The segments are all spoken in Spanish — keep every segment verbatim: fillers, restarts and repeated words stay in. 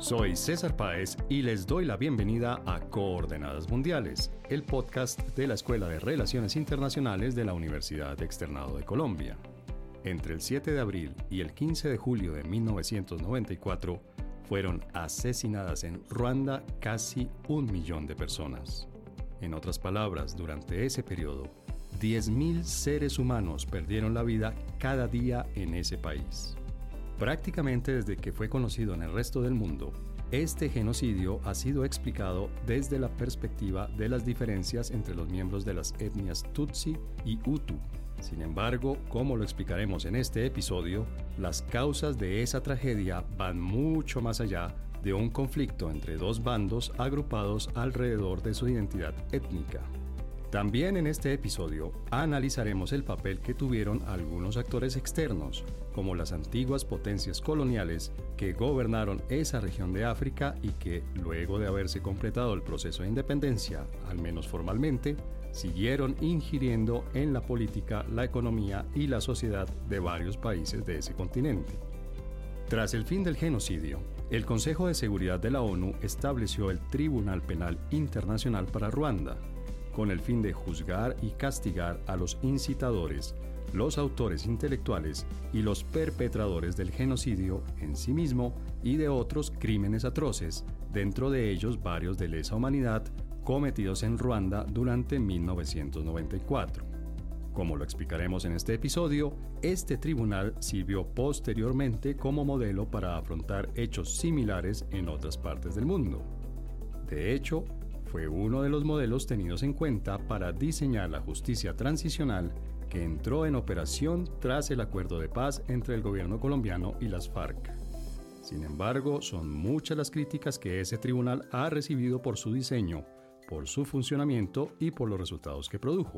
Soy César Páez y les doy la bienvenida a Coordenadas Mundiales, el podcast de la Escuela de Relaciones Internacionales de la Universidad Externado de Colombia. Entre el siete de abril y el quince de julio de mil novecientos noventa y cuatro fueron asesinadas en Ruanda casi un millón de personas. En otras palabras, durante ese periodo, diez mil seres humanos perdieron la vida cada día en ese país. Prácticamente desde que fue conocido en el resto del mundo, este genocidio ha sido explicado desde la perspectiva de las diferencias entre los miembros de las etnias Tutsi y Hutu. Sin embargo, como lo explicaremos en este episodio, las causas de esa tragedia van mucho más allá de un conflicto entre dos bandos agrupados alrededor de su identidad étnica. También en este episodio analizaremos el papel que tuvieron algunos actores externos, como las antiguas potencias coloniales que gobernaron esa región de África y que, luego de haberse completado el proceso de independencia, al menos formalmente, siguieron ingiriendo en la política, la economía y la sociedad de varios países de ese continente. Tras el fin del genocidio, el Consejo de Seguridad de la ONU estableció el Tribunal Penal Internacional para Ruanda, con el fin de juzgar y castigar a los incitadores, los autores intelectuales y los perpetradores del genocidio en sí mismo y de otros crímenes atroces, dentro de ellos varios de lesa humanidad cometidos en Ruanda durante mil novecientos noventa y cuatro. Como lo explicaremos en este episodio, este tribunal sirvió posteriormente como modelo para afrontar hechos similares en otras partes del mundo. De hecho, fue uno de los modelos tenidos en cuenta para diseñar la justicia transicional que entró en operación tras el acuerdo de paz entre el gobierno colombiano y las FARC. Sin embargo, son muchas las críticas que ese tribunal ha recibido por su diseño, por su funcionamiento y por los resultados que produjo.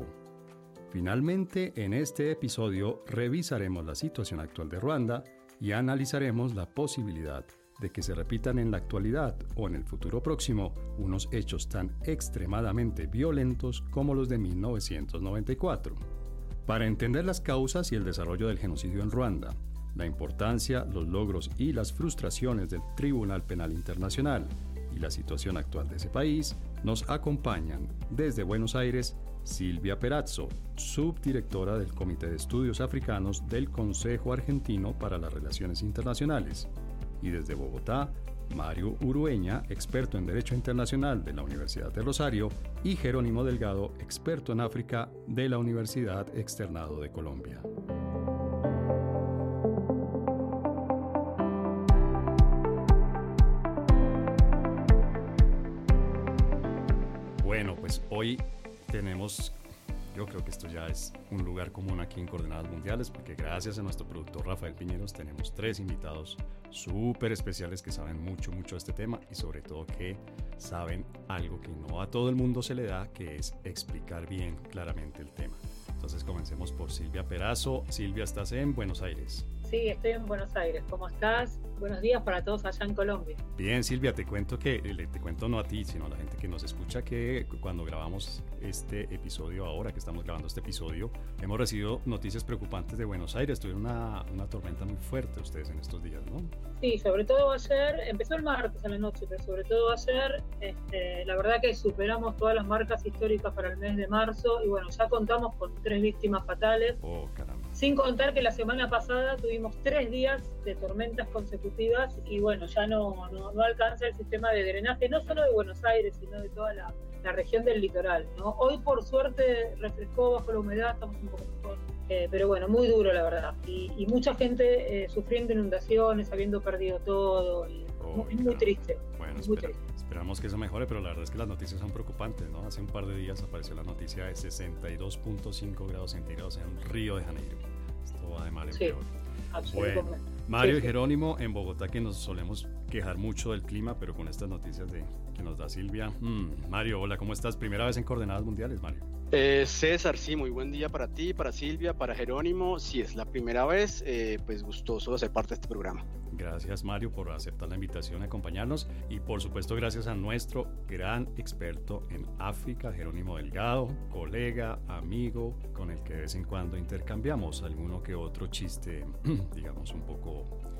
Finalmente, en este episodio revisaremos la situación actual de Ruanda y analizaremos la posibilidad de que se repitan en la actualidad o en el futuro próximo unos hechos tan extremadamente violentos como los de mil novecientos noventa y cuatro. Para entender las causas y el desarrollo del genocidio en Ruanda, la importancia, los logros y las frustraciones del Tribunal Penal Internacional y la situación actual de ese país, nos acompañan desde Buenos Aires Silvia Perazzo, subdirectora del Comité de Estudios Africanos del Consejo Argentino para las Relaciones Internacionales, y desde Bogotá, Mario Urueña, experto en Derecho Internacional de la Universidad de Rosario, y Jerónimo Delgado, experto en África de la Universidad Externado de Colombia. Bueno, pues hoy tenemos... Yo creo que esto ya es un lugar común aquí en Coordenadas Mundiales, porque gracias a nuestro productor Rafael Piñeros tenemos tres invitados súper especiales que saben mucho, mucho de este tema y sobre todo que saben algo que no a todo el mundo se le da, que es explicar bien claramente el tema. Entonces comencemos por Silvia Perazzo. Silvia, estás en Buenos Aires. Sí, estoy en Buenos Aires. ¿Cómo estás? Buenos días para todos allá en Colombia. Bien, Silvia, te cuento que, te cuento no a ti, sino a la gente que nos escucha, que cuando grabamos este episodio, ahora que estamos grabando este episodio, hemos recibido noticias preocupantes de Buenos Aires. Tuvieron una, una tormenta muy fuerte ustedes en estos días, ¿no? Sí, sobre todo ayer, empezó el martes a la noche, pero sobre todo ayer, este, la verdad que superamos todas las marcas históricas para el mes de marzo y bueno, ya contamos con tres víctimas fatales. Oh, caramba. Sin contar que la semana pasada tuvimos tres días de tormentas consecutivas y bueno, ya no, no, no alcanza el sistema de drenaje, no solo de Buenos Aires, sino de toda la, la región del litoral, ¿no? Hoy por suerte refrescó bajo la humedad, estamos un poco mejor, eh, pero bueno, muy duro la verdad. Y, y mucha gente eh, sufriendo inundaciones, habiendo perdido todo, y oh, es muy, muy triste. Bueno, muy espera, triste. esperamos que eso mejore, pero la verdad es que las noticias son preocupantes, ¿no? Hace un par de días apareció la noticia de sesenta y dos punto cinco grados centígrados en Río de Janeiro. Esto va de mal en Sí, peor. absolutamente. Bueno, Mario sí, y sí. Jerónimo en Bogotá, que nos solemos quejar mucho del clima, pero con estas noticias de, que nos da Silvia. Mm, Mario, hola, ¿cómo estás? Primera vez en Coordenadas Mundiales, Mario. Eh, César, sí, muy buen día para ti, para Silvia, para Jerónimo. Si es la primera vez, eh, pues gustoso de ser parte de este programa. Gracias, Mario, por aceptar la invitación a acompañarnos y por supuesto gracias a nuestro gran experto en África, Jerónimo Delgado, colega, amigo, con el que de vez en cuando intercambiamos alguno que otro chiste, digamos, un poco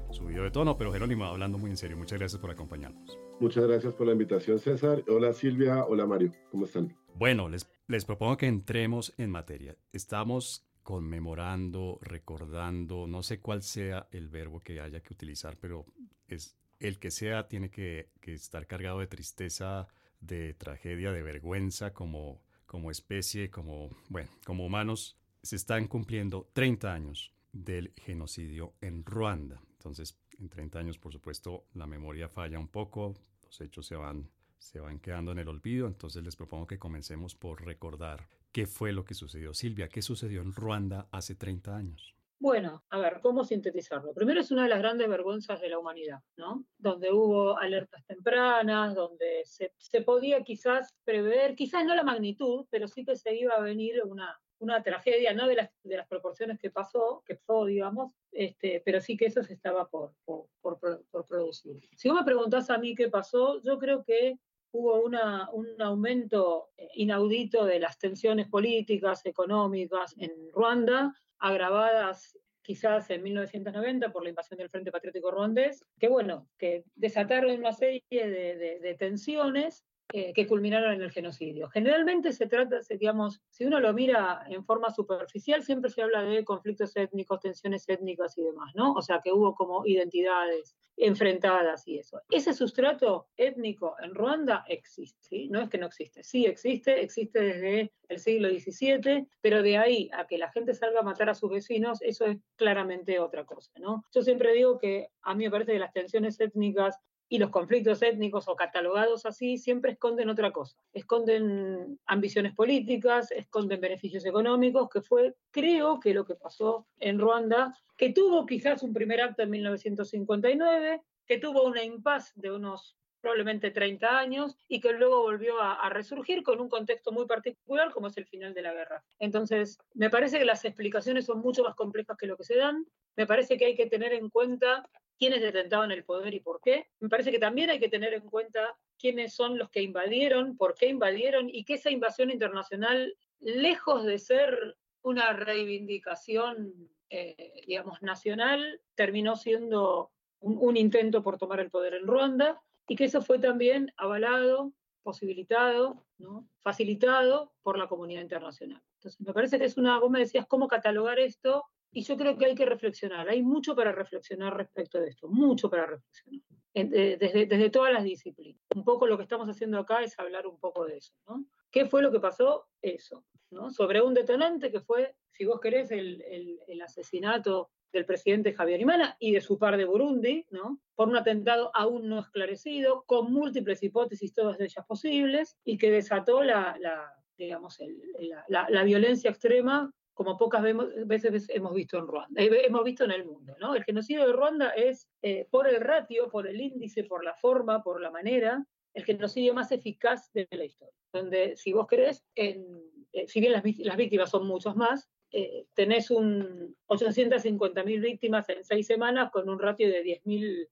subido de tono, pero Jerónimo, hablando muy en serio, muchas gracias por acompañarnos. Muchas gracias por la invitación, César. Hola Silvia, hola Mario, ¿cómo están? Bueno, les, les propongo que entremos en materia. Estamos conmemorando, recordando, no sé cuál sea el verbo que haya que utilizar, pero es el que sea, tiene que, que estar cargado de tristeza, de tragedia, de vergüenza como, como especie, como, bueno, como humanos. Se están cumpliendo treinta años del genocidio en Ruanda. Entonces, en treinta años, por supuesto, la memoria falla un poco, los hechos se van, se van quedando en el olvido. Entonces, les propongo que comencemos por recordar qué fue lo que sucedió. Silvia, ¿qué sucedió en Ruanda hace treinta años? Bueno, a ver, ¿cómo sintetizarlo? Primero es una de las grandes vergüenzas de la humanidad, ¿no? Donde hubo alertas tempranas, donde se, se podía quizás prever, quizás no la magnitud, pero sí que se iba a venir una, una tragedia, no de las, de las proporciones que pasó, que pasó, digamos, este, pero sí que eso se estaba por, por, por, por producir. Si vos me preguntás a mí qué pasó, yo creo que hubo una, un aumento inaudito de las tensiones políticas, económicas en Ruanda, agravadas quizás en mil novecientos noventa por la invasión del Frente Patriótico Ruandés, que bueno, que desataron una serie de, de, de tensiones eh, que culminaron en el genocidio. Generalmente se trata, digamos, si uno lo mira en forma superficial, siempre se habla de conflictos étnicos, tensiones étnicas y demás, ¿no? O sea, que hubo como identidades enfrentadas y eso. Ese sustrato étnico en Ruanda existe, ¿sí? No es que no existe, sí existe, existe desde el siglo diecisiete, pero de ahí a que la gente salga a matar a sus vecinos, eso es claramente otra cosa, ¿no? Yo siempre digo que a mí me parece que las tensiones étnicas y los conflictos étnicos o catalogados así siempre esconden otra cosa. Esconden ambiciones políticas, esconden beneficios económicos, que fue, creo que lo que pasó en Ruanda, que tuvo quizás un primer acto en mil novecientos cincuenta y nueve, que tuvo una impasse de unos probablemente treinta años, y que luego volvió a, a resurgir con un contexto muy particular, como es el final de la guerra. Entonces, me parece que las explicaciones son mucho más complejas que lo que se dan. Me parece que hay que tener en cuenta quiénes detentaban el poder y por qué. Me parece que también hay que tener en cuenta quiénes son los que invadieron, por qué invadieron, y que esa invasión internacional, lejos de ser una reivindicación, eh, digamos, nacional, terminó siendo un, un intento por tomar el poder en Ruanda, y que eso fue también avalado, posibilitado, ¿no? Facilitado por la comunidad internacional. Entonces, me parece que es una, vos me decías cómo catalogar esto, y yo creo que hay que reflexionar, hay mucho para reflexionar respecto de esto, mucho para reflexionar, desde, desde todas las disciplinas. Un poco lo que estamos haciendo acá es hablar un poco de eso, ¿no? ¿Qué fue lo que pasó? Eso, ¿no? Sobre un detonante que fue, si vos querés, el, el, el asesinato del presidente Javier Imana y de su par de Burundi, ¿no? Por un atentado aún no esclarecido, con múltiples hipótesis, todas ellas posibles, y que desató la, la, digamos, el, la, la, la violencia extrema como pocas veces hemos visto en Ruanda, hemos visto en el mundo, ¿no? El genocidio de Ruanda es, eh, por el ratio, por el índice, por la forma, por la manera, el genocidio más eficaz de la historia. Donde, si vos querés, en, eh, si bien las, las víctimas son muchos más, eh, tenés un ochocientas cincuenta mil víctimas en seis semanas con un ratio de diez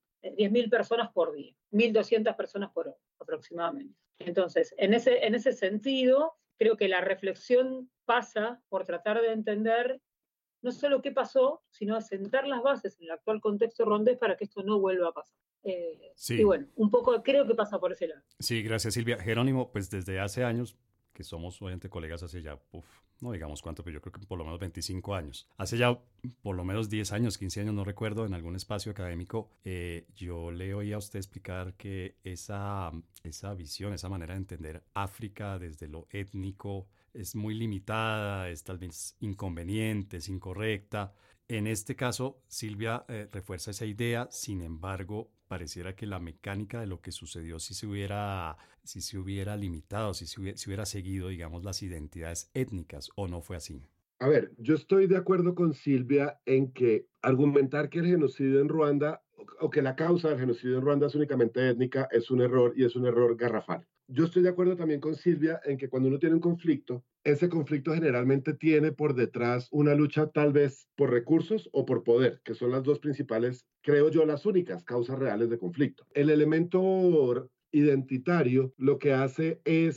mil personas por día, mil doscientas personas por hora aproximadamente. Entonces, en ese, en ese sentido, creo que la reflexión pasa por tratar de entender no solo qué pasó, sino sentar las bases en el actual contexto ruandés para que esto no vuelva a pasar. Eh, sí. Y bueno, un poco creo que pasa por ese lado. Sí, gracias Silvia. Jerónimo, pues desde hace años, que somos obviamente colegas hace ya, uf, no digamos cuánto, pero yo creo que por lo menos veinticinco años. Hace ya por lo menos diez años, quince años, no recuerdo, en algún espacio académico, eh, yo le oí a usted explicar que esa, esa visión, esa manera de entender África desde lo étnico es muy limitada, es tal vez inconveniente, es incorrecta. En este caso, Silvia eh, refuerza esa idea, sin embargo, pareciera que la mecánica de lo que sucedió si se hubiera, si se hubiera limitado, si se hubiera, si hubiera seguido, digamos, las identidades étnicas, ¿o no fue así? A ver, yo estoy de acuerdo con Silvia en que argumentar que el genocidio en Ruanda, o que la causa del genocidio en Ruanda es únicamente étnica, es un error y es un error garrafal. Yo estoy de acuerdo también con Silvia en que cuando uno tiene un conflicto, ese conflicto generalmente tiene por detrás una lucha tal vez por recursos o por poder, que son las dos principales, creo yo, las únicas causas reales de conflicto. El elemento identitario lo que hace es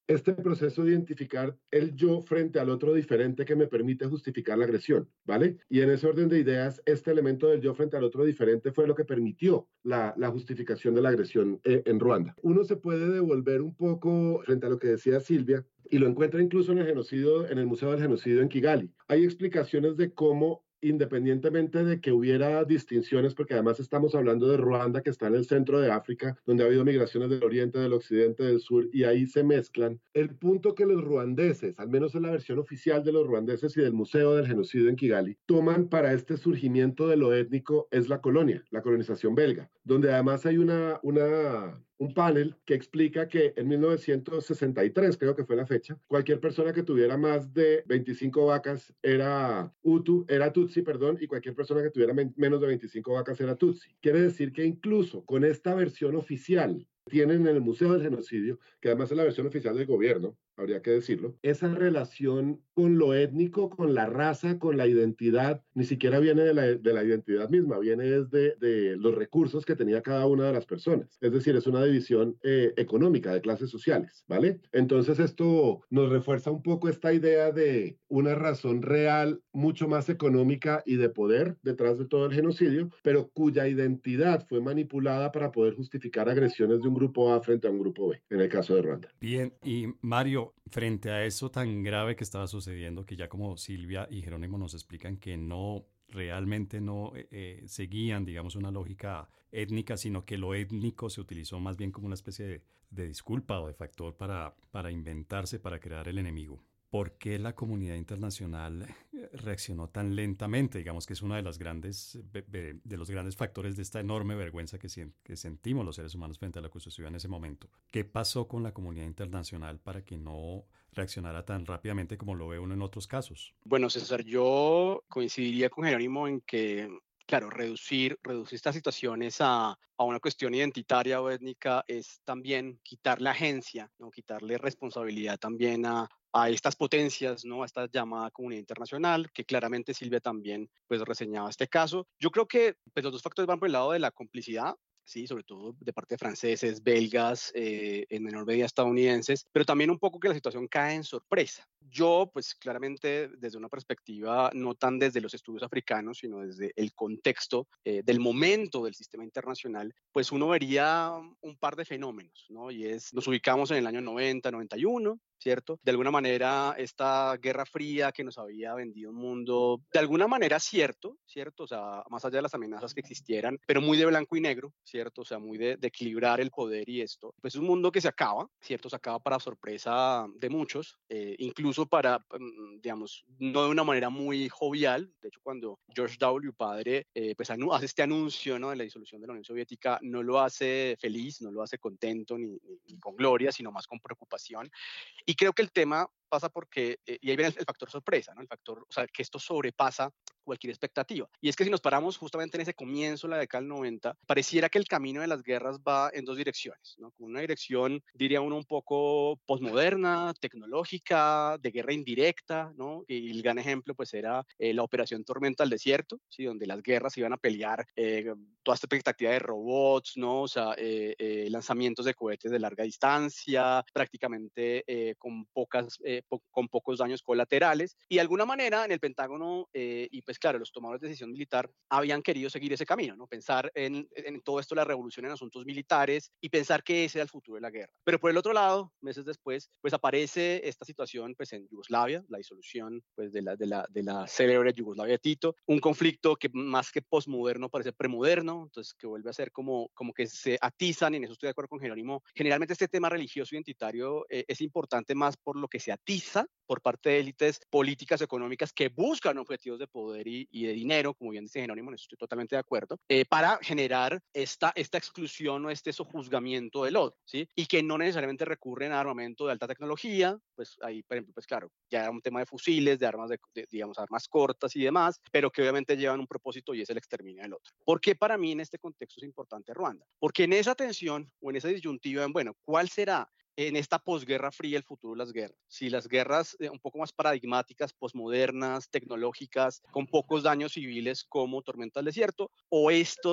este proceso de identificar el yo frente al otro diferente que me permite justificar la agresión, ¿vale? Y en ese orden de ideas, este elemento del yo frente al otro diferente fue lo que permitió la, la justificación de la agresión eh, en Ruanda. Uno se puede devolver un poco frente a lo que decía Silvia, y lo encuentra incluso en el genocidio, en el Museo del Genocidio en Kigali. Hay explicaciones de cómo, independientemente de que hubiera distinciones, porque además estamos hablando de Ruanda, que está en el centro de África, donde ha habido migraciones del oriente, del occidente, del sur, y ahí se mezclan. El punto que los ruandeses, al menos en la versión oficial de los ruandeses y del Museo del Genocidio en Kigali, toman para este surgimiento de lo étnico es la colonia, la colonización belga, donde además hay una, una un panel que explica que en mil novecientos sesenta y tres, creo que fue la fecha, cualquier persona que tuviera más de veinticinco vacas era Hutu, era Tutsi, perdón, y cualquier persona que tuviera men- menos de veinticinco vacas era Tutsi. Quiere decir que incluso con esta versión oficial tienen en el Museo del Genocidio, que además es la versión oficial del gobierno, habría que decirlo, esa relación con lo étnico, con la raza, con la identidad, ni siquiera viene de la, de la identidad misma, viene desde de los recursos que tenía cada una de las personas. Es decir, es una división eh, económica de clases sociales, ¿vale? Entonces esto nos refuerza un poco esta idea de una razón real mucho más económica y de poder detrás de todo el genocidio, pero cuya identidad fue manipulada para poder justificar agresiones de un grupo A frente a un grupo B, en el caso de Ruanda. Bien, y Mario, frente a eso tan grave que estaba sucediendo, que ya como Silvia y Jerónimo nos explican que no, realmente no eh, eh, seguían, digamos, una lógica étnica, sino que lo étnico se utilizó más bien como una especie de, de disculpa o de factor para, para inventarse, para crear el enemigo. ¿Por qué la comunidad internacional reaccionó tan lentamente? Digamos que es uno de los grandes, de los grandes factores de esta enorme vergüenza que, que sentimos los seres humanos frente a la acusación en ese momento. ¿Qué pasó con la comunidad internacional para que no reaccionara tan rápidamente como lo ve uno en otros casos? Bueno, César, yo coincidiría con Jerónimo en que, claro, reducir, reducir estas situaciones a, a una cuestión identitaria o étnica es también quitarle agencia, ¿no? Quitarle responsabilidad también a, a estas potencias, ¿no? A esta llamada comunidad internacional, que claramente Silvia también pues, reseñaba este caso. Yo creo que pues, los dos factores van por el lado de la complicidad, sí, sobre todo de parte de franceses, belgas, eh, en menor medida estadounidenses, pero también un poco que la situación cae en sorpresa. Yo, pues claramente desde una perspectiva no tan desde los estudios africanos, sino desde el contexto eh, del momento del sistema internacional, pues uno vería un par de fenómenos, ¿no? Y es, nos ubicamos en el año noventa, noventa y uno, ¿cierto? De alguna manera, esta guerra fría que nos había vendido un mundo, de alguna manera cierto, ¿cierto? O sea, más allá de las amenazas que existieran, pero muy de blanco y negro, ¿cierto? O sea, muy de, de equilibrar el poder y esto. Pues es un mundo que se acaba, ¿cierto? Se acaba para sorpresa de muchos, eh, incluso para, digamos, no de una manera muy jovial. De hecho, cuando George W. Padre, eh, pues hace este anuncio, ¿no? De la disolución de la Unión Soviética, no lo hace feliz, no lo hace contento ni, ni, ni con gloria, sino más con preocupación. Y creo que el tema pasa porque, eh, y ahí viene el, el factor sorpresa, ¿no? El factor, o sea, que esto sobrepasa cualquier expectativa. Y es que si nos paramos justamente en ese comienzo de la década del noventa, pareciera que el camino de las guerras va en dos direcciones, ¿no? Con una dirección, diría uno, un poco posmoderna, tecnológica, de guerra indirecta, ¿no? Y el gran ejemplo, pues, era eh, la Operación Tormenta al Desierto, ¿sí? Donde las guerras iban a pelear eh, toda esta expectativa de robots, ¿no? O sea, eh, eh, lanzamientos de cohetes de larga distancia, prácticamente eh, con pocas... Eh, Po con pocos daños colaterales, y de alguna manera en el Pentágono, eh, y pues claro, los tomadores de decisión militar habían querido seguir ese camino, ¿no? Pensar en, en todo esto, la revolución en asuntos militares, y pensar que ese era el futuro de la guerra. Pero por el otro lado, meses después, pues aparece esta situación pues en Yugoslavia, la disolución pues de la, de la, de la célebre Yugoslavia de Tito, un conflicto que más que posmoderno parece premoderno, entonces que vuelve a ser como, como que se atizan, y en eso estoy de acuerdo con Jerónimo, generalmente este tema religioso identitario eh, es importante más por lo que se atiza por parte de élites políticas económicas que buscan objetivos de poder y, y de dinero, como bien dice Jerónimo, en eso estoy totalmente de acuerdo, eh, para generar esta, esta exclusión o este sojuzgamiento del otro, ¿sí? Y que no necesariamente recurren a armamento de alta tecnología, pues ahí, por ejemplo, pues claro, ya era un tema de fusiles, de armas, de, de, digamos, armas cortas y demás, pero que obviamente llevan un propósito y es el exterminio del otro. ¿Por qué para mí en este contexto es importante Ruanda? Porque en esa tensión o en esa disyuntiva, bueno, ¿cuál será en esta posguerra fría el futuro de las guerras? Si las guerras eh, un poco más paradigmáticas, posmodernas, tecnológicas, con pocos daños civiles como Tormenta del Desierto, o estos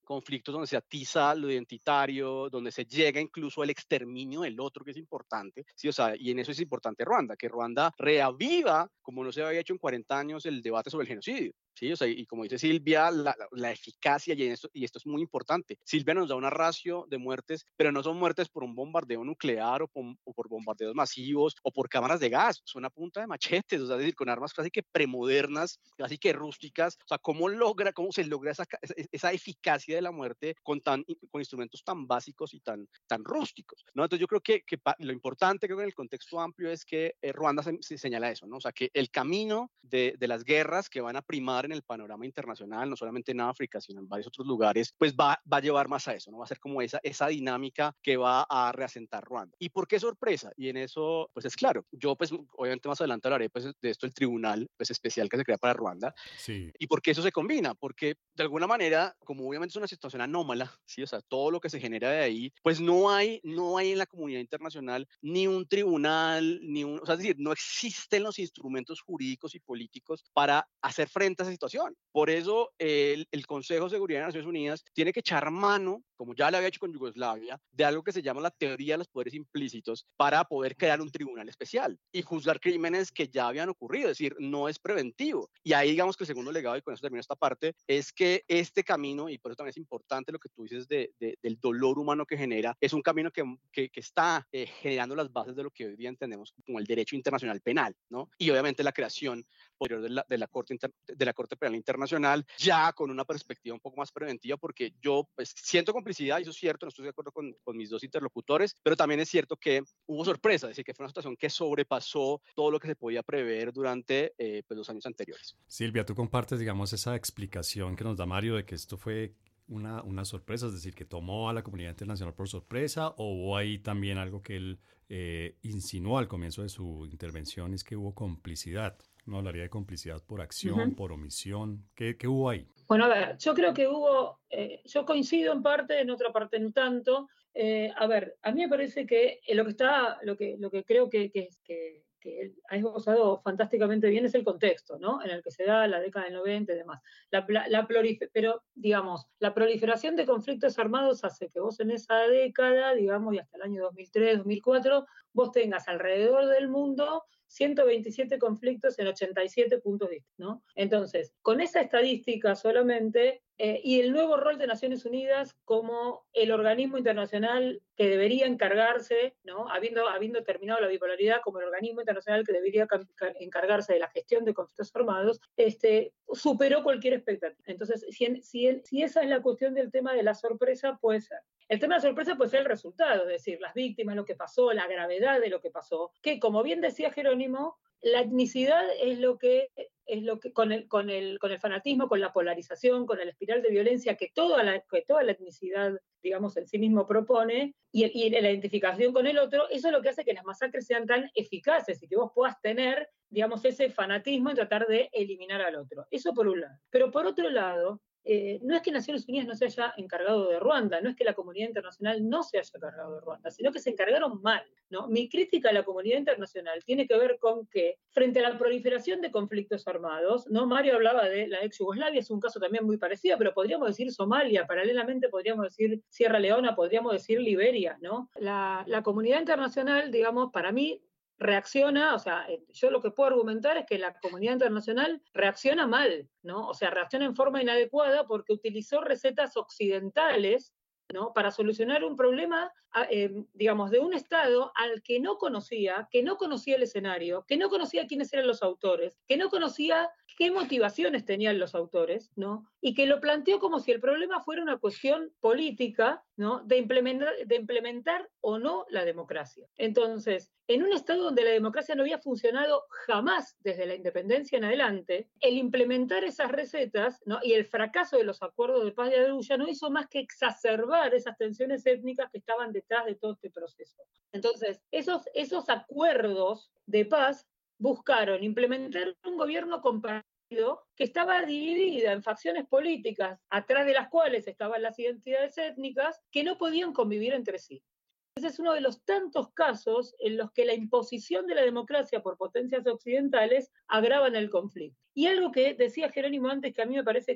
conflictos donde se atiza lo identitario, donde se llega incluso al exterminio del otro, que es importante, ¿sí? O sea, y en eso es importante Ruanda, que Ruanda reaviva, como no se había hecho en cuarenta años, el debate sobre el genocidio. Sí, o sea, y como dice Silvia, la, la, la eficacia, y esto, y esto es muy importante. Silvia nos da una ratio de muertes, pero no son muertes por un bombardeo nuclear o por, o por bombardeos masivos o por cámaras de gas, son a punta de machetes, o sea, es decir, con armas casi que premodernas, casi que rústicas. O sea, ¿cómo logra, cómo se logra esa, esa eficacia de la muerte con, tan, con instrumentos tan básicos y tan, tan rústicos, ¿no? Entonces yo creo que, que lo importante, creo que en el contexto amplio es que eh, Ruanda se, se señala eso, ¿no? O sea, que el camino de, de las guerras que van a primar en el panorama internacional, no solamente en África, sino en varios otros lugares, pues va, va a llevar más a eso, ¿no? Va a ser como esa, esa dinámica que va a reasentar Ruanda. ¿Y por qué sorpresa? Y en eso, pues es claro, yo pues obviamente más adelante hablaré pues, de esto, el tribunal pues, especial que se crea para Ruanda. Sí. ¿Y por qué eso se combina? Porque de alguna manera, como obviamente es una situación anómala, ¿sí? O sea, todo lo que se genera de ahí, pues no hay, no hay en la comunidad internacional ni un tribunal, ni un, o sea, es decir, no existen los instrumentos jurídicos y políticos para hacer frente a esa situación. Por eso el, el Consejo de Seguridad de Naciones Unidas tiene que echar mano, como ya lo había hecho con Yugoslavia, de algo que se llama la teoría de los poderes implícitos para poder crear un tribunal especial y juzgar crímenes que ya habían ocurrido, es decir, no es preventivo. Y ahí digamos que el segundo legado, y con eso termino esta parte, es que este camino, y por eso también es importante lo que tú dices de, de, del dolor humano que genera, es un camino que, que, que está eh, generando las bases de lo que hoy día entendemos como el derecho internacional penal, ¿no? Y obviamente la creación posterior de la, de la Corte Inter, de la Corte Penal Internacional, ya con una perspectiva un poco más preventiva, porque yo pues, siento complicidad, y eso es cierto, no estoy de acuerdo con, con mis dos interlocutores, pero también es cierto que hubo sorpresa, es decir, que fue una situación que sobrepasó todo lo que se podía prever durante eh, pues, los años anteriores. Silvia, tú compartes, digamos, esa explicación que nos da Mario de que esto fue una, una sorpresa, es decir, que tomó a la comunidad internacional por sorpresa, o hubo ahí también algo que él eh, insinuó al comienzo de su intervención, es que hubo complicidad. No hablaría de complicidad por acción, uh-huh. por omisión. ¿Qué, ¿Qué hubo ahí? Bueno, a ver, yo creo que hubo, eh, yo coincido en parte, en otra parte no tanto. Eh, a ver, a mí me parece que lo que está, lo que, lo que creo que, que, que, que ha esbozado fantásticamente bien es el contexto, ¿no? En el que se da la década del noventa y demás. La, la, la prolifer- pero, digamos, la proliferación de conflictos armados hace que vos en esa década, digamos, y hasta el año dos mil tres, dos mil cuatro, vos tengas alrededor del mundo ciento veintisiete conflictos en ochenta y siete puntos distintos, ¿no? Entonces, con esa estadística solamente, eh, y el nuevo rol de Naciones Unidas como el organismo internacional que debería encargarse, ¿no? Habiendo, habiendo terminado la bipolaridad, como el organismo internacional que debería encargarse de la gestión de conflictos armados, este, superó cualquier expectativa. Entonces, si, si, si esa es la cuestión del tema de la sorpresa, puede ser. El tema de la sorpresa puede ser el resultado, es decir, las víctimas, lo que pasó, la gravedad de lo que pasó, que como bien decía Jerónimo, la etnicidad es lo que, es lo que con, el, con, el, con el fanatismo, con la polarización, con la espiral de violencia que toda la, que toda la etnicidad, digamos, en sí mismo propone, y, y la identificación con el otro, eso es lo que hace que las masacres sean tan eficaces y que vos puedas tener, digamos, ese fanatismo en tratar de eliminar al otro. Eso por un lado. Pero por otro lado, Eh, no es que Naciones Unidas no se haya encargado de Ruanda, no es que la comunidad internacional no se haya encargado de Ruanda, sino que se encargaron mal, ¿no? Mi crítica a la comunidad internacional tiene que ver con que, frente a la proliferación de conflictos armados, ¿no? Mario hablaba de la ex Yugoslavia, es un caso también muy parecido, pero podríamos decir Somalia, paralelamente podríamos decir Sierra Leona, podríamos decir Liberia, ¿no? La, la comunidad internacional, digamos, para mí, reacciona, o sea, yo lo que puedo argumentar es que la comunidad internacional reacciona mal, ¿no? O sea, reacciona en forma inadecuada porque utilizó recetas occidentales, ¿no? Para solucionar un problema, eh, digamos, de un Estado al que no conocía, que no conocía el escenario, que no conocía quiénes eran los autores, que no conocía qué motivaciones tenían los autores, ¿no? Y que lo planteó como si el problema fuera una cuestión política, ¿no? De implementar, de implementar o no la democracia. Entonces, en un Estado donde la democracia no había funcionado jamás desde la independencia en adelante, el implementar esas recetas, ¿no? Y el fracaso de los acuerdos de paz de Arusha no hizo más que exacerbar esas tensiones étnicas que estaban detrás de todo este proceso. Entonces, esos, esos acuerdos de paz buscaron implementar un gobierno compartido que estaba dividida en facciones políticas, atrás de las cuales estaban las identidades étnicas, que no podían convivir entre sí. Ese es uno de los tantos casos en los que la imposición de la democracia por potencias occidentales agravan el conflicto. Y algo que decía Jerónimo antes, que a mí me parece que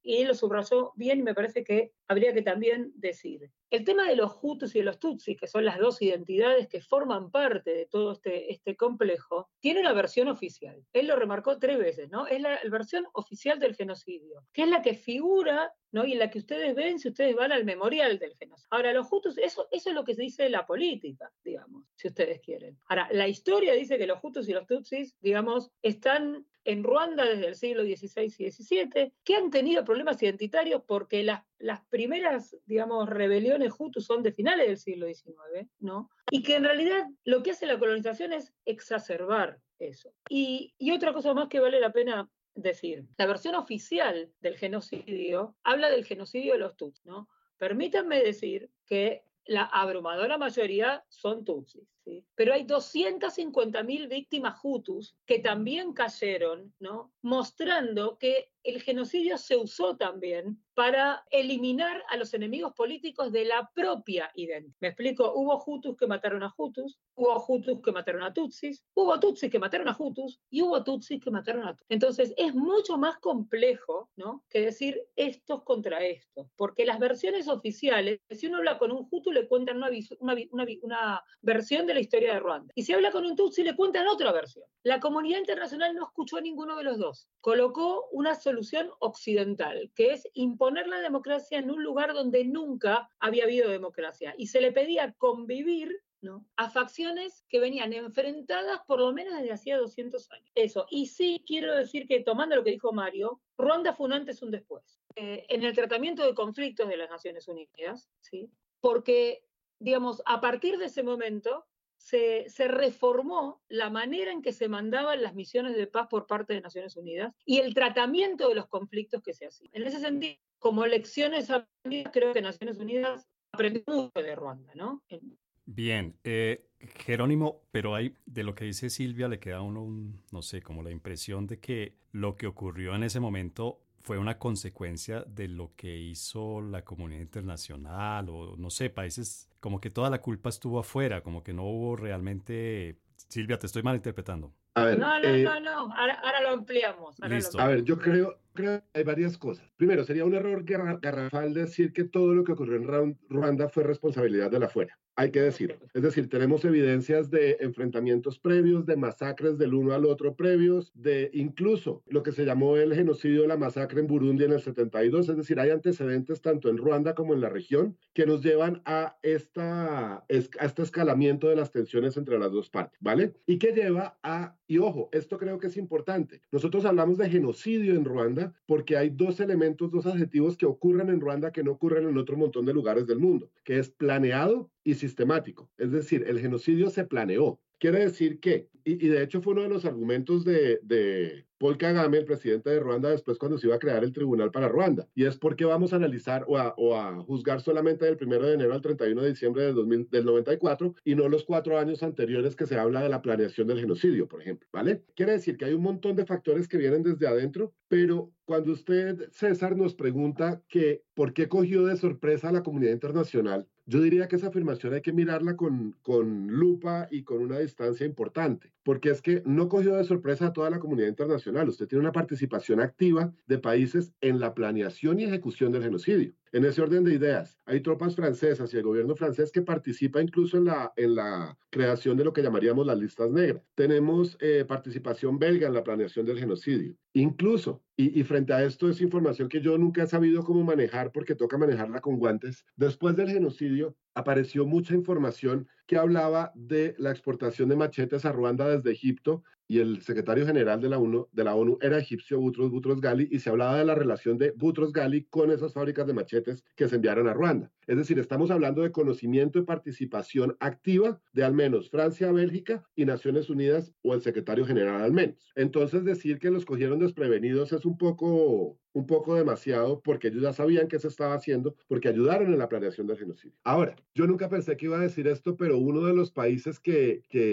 y lo subrayó bien y me parece que habría que también decir. El tema de los Hutus y de los Tutsis, que son las dos identidades que forman parte de todo este, este complejo, tiene una versión oficial. Él lo remarcó tres veces, ¿no? Es la, la versión oficial del genocidio, que es la que figura, ¿no? Y la que ustedes ven si ustedes van al memorial del genocidio. Ahora, los Hutus, eso, eso es lo que se dice la política, digamos, si ustedes quieren. Ahora, la historia dice que los Hutus y los Tutsis, digamos, están en Ruanda desde el siglo dieciséis y diecisiete, que han tenido problemas identitarios porque las, las primeras, digamos, rebeliones Hutus son de finales del siglo diecinueve, ¿no? Y que en realidad lo que hace la colonización es exacerbar eso. Y, y otra cosa más que vale la pena decir, la versión oficial del genocidio habla del genocidio de los Tutsis, ¿no? Permítanme decir que la abrumadora mayoría son Tutsis, ¿sí? Pero hay doscientas cincuenta mil víctimas Hutus que también cayeron, ¿no? Mostrando que el genocidio se usó también para eliminar a los enemigos políticos de la propia identidad. Me explico, hubo Hutus que mataron a Hutus, hubo Hutus que mataron a Tutsis, hubo Tutsis que mataron a Hutus y hubo Tutsis que mataron a Tutsis. Entonces es mucho más complejo, ¿no? Que decir estos contra estos, porque las versiones oficiales, si uno habla con un Hutu le cuentan una, una, una, una versión de la historia de Ruanda, y si habla con un Tutsi le cuentan otra versión. La comunidad internacional no escuchó a ninguno de los dos, colocó una solución occidental, que es imponer la democracia en un lugar donde nunca había habido democracia, y se le pedía convivir, ¿no? A facciones que venían enfrentadas por lo menos desde hacía doscientos años. Eso, y sí quiero decir que, tomando lo que dijo Mario, Ruanda fue un antes y un después eh, en el tratamiento de conflictos de las Naciones Unidas, ¿sí? Porque, digamos, a partir de ese momento Se, se reformó la manera en que se mandaban las misiones de paz por parte de Naciones Unidas y el tratamiento de los conflictos que se hacían. En ese sentido, como lecciones aprendidas, creo que Naciones Unidas aprendió mucho de Ruanda, ¿no? Bien, eh, Jerónimo, pero hay, de lo que dice Silvia le queda a uno, un, no sé, como la impresión de que lo que ocurrió en ese momento fue una consecuencia de lo que hizo la comunidad internacional o, no sé, países, como que toda la culpa estuvo afuera, como que no hubo realmente... Silvia, te estoy malinterpretando. A ver, no, no, eh, no, no, ahora, ahora lo ampliamos. Ahora Listo. Lo ampliamos. A ver, yo creo, creo que hay varias cosas. Primero, sería un error garra- garrafal decir que todo lo que ocurrió en Ru- Ruanda fue responsabilidad de la afuera. Hay que decirlo. Es decir, tenemos evidencias de enfrentamientos previos, de masacres del uno al otro previos, de incluso lo que se llamó el genocidio de la masacre en Burundi en el setenta y dos. Es decir, hay antecedentes tanto en Ruanda como en la región que nos llevan a, esta, a este escalamiento de las tensiones entre las dos partes, ¿vale? Y que lleva a, y ojo, esto creo que es importante. Nosotros hablamos de genocidio en Ruanda porque hay dos elementos, dos adjetivos que ocurren en Ruanda que no ocurren en otro montón de lugares del mundo, que es planeado y sistemático. Es decir, el genocidio se planeó. Quiere decir que, y, y de hecho fue uno de los argumentos de, de Paul Kagame, el presidente de Ruanda, después cuando se iba a crear el tribunal para Ruanda, y es porque vamos a analizar o a, o a juzgar solamente del primero de enero al treinta y uno de diciembre del, dos mil, del noventa y cuatro y no los cuatro años anteriores que se habla de la planeación del genocidio, por ejemplo, ¿vale? Quiere decir que hay un montón de factores que vienen desde adentro, pero cuando usted, César, nos pregunta que por qué cogió de sorpresa a la comunidad internacional, yo diría que esa afirmación hay que mirarla con, con lupa y con una distancia importante, porque es que no cogió de sorpresa a toda la comunidad internacional. Usted tiene una participación activa de países en la planeación y ejecución del genocidio. En ese orden de ideas, hay tropas francesas y el gobierno francés que participa incluso en la, en la creación de lo que llamaríamos las listas negras. Tenemos eh, participación belga en la planeación del genocidio. Incluso, y, y frente a esto es información que yo nunca he sabido cómo manejar porque toca manejarla con guantes, después del genocidio apareció mucha información que hablaba de la exportación de machetes a Ruanda desde Egipto, y el secretario general de la ONU, de la ONU era egipcio, Boutros Boutros Ghali, y se hablaba de la relación de Boutros Ghali con esas fábricas de machetes que se enviaron a Ruanda. Es decir, estamos hablando de conocimiento y participación activa de al menos Francia, Bélgica y Naciones Unidas, o el secretario general al menos. Entonces, decir que los cogieron desprevenidos es un poco, un poco demasiado, porque ellos ya sabían qué se estaba haciendo, porque ayudaron en la planeación del genocidio. Ahora, yo nunca pensé que iba a decir esto, pero uno de los países que... que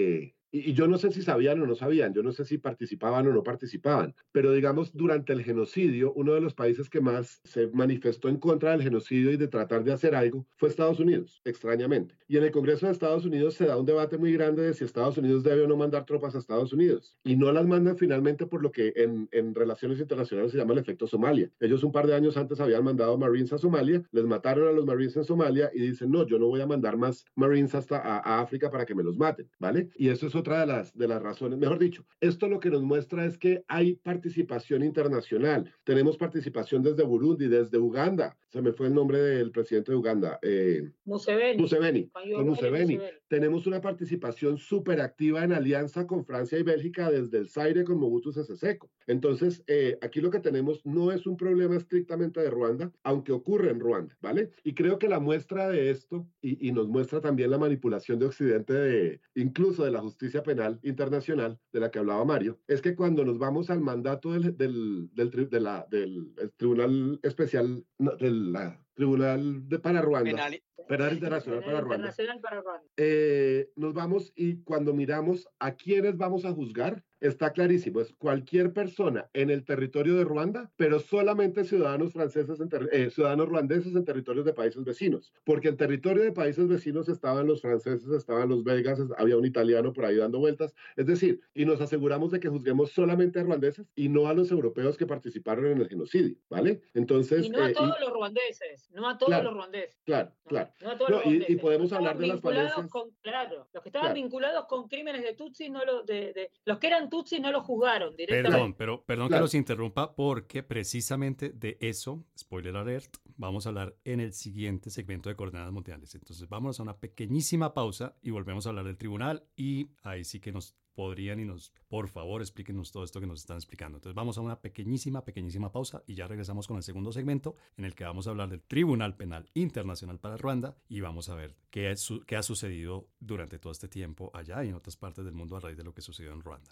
y, y yo no sé si sabían o no sabían, yo no sé si participaban o no participaban, pero digamos, durante el genocidio, uno de los países que más se manifestó en contra del genocidio y de tratar de hacer algo fue Estados Unidos, extrañamente. Y en el Congreso de Estados Unidos se da un debate muy grande de si Estados Unidos debe o no mandar tropas a Estados Unidos. Y no las mandan finalmente por lo que en, en relaciones internacionales se llama el efecto Somalia. Ellos un par de años antes habían mandado Marines a Somalia, les mataron a los Marines en Somalia y dicen, no, yo no voy a mandar más Marines hasta a, a África para que me los maten, ¿vale? Y eso es otra de las, de las razones. Mejor dicho, esto lo que nos muestra es que hay participación internacional. Tenemos participación desde Burundi, desde Uganda. Se me fue el nombre del presidente de Uganda. Eh, Museveni. Museveni. Con Museveni. Museveni. Tenemos una participación súper activa en alianza con Francia y Bélgica desde el Zaire con Mobutu Sese Seko. Entonces, eh, aquí lo que tenemos no es un problema estrictamente de Ruanda, aunque ocurre en Ruanda, ¿vale? Y creo que la muestra de esto, y, y nos muestra también la manipulación de Occidente, de, incluso de la justicia penal internacional, de la que hablaba Mario, es que cuando nos vamos al mandato del, del, del, de la, del Tribunal Especial, no, del la, Tribunal de, para Ruanda, Penal, Penal Internacional para Ruanda, Internacional para Ruanda. Eh, nos vamos y cuando miramos a quiénes vamos a juzgar, está clarísimo, es cualquier persona en el territorio de Ruanda, pero solamente ciudadanos franceses, en eh, ciudadanos ruandeses en territorios de países vecinos, porque en territorio de países vecinos estaban los franceses, estaban los belgas, había un italiano por ahí dando vueltas, es decir, y nos aseguramos de que juzguemos solamente a ruandeses y no a los europeos que participaron en el genocidio, ¿vale? Entonces... Y no a eh, todos y, los ruandeses, no a todos claro, los ruandeses. Claro, no, claro. No a todos no, los y, ruandeses. y podemos los hablar de las falencias. Con, claro, los que estaban claro. vinculados con crímenes de Tutsi, no lo, de, de, los que eran Tutsi no los juzgaron directamente. Perdón, pero perdón claro. que los interrumpa porque precisamente de eso, spoiler alert, vamos a hablar en el siguiente segmento de Coordenadas Mundiales. Entonces vamos a una pequeñísima pausa y volvemos a hablar del tribunal y ahí sí que nos podrían y nos, por favor, explíquenos todo esto que nos están explicando. Entonces vamos a una pequeñísima, pequeñísima pausa y ya regresamos con el segundo segmento en el que vamos a hablar del Tribunal Penal Internacional para Ruanda y vamos a ver qué, es, qué ha sucedido durante todo este tiempo allá y en otras partes del mundo a raíz de lo que sucedió en Ruanda.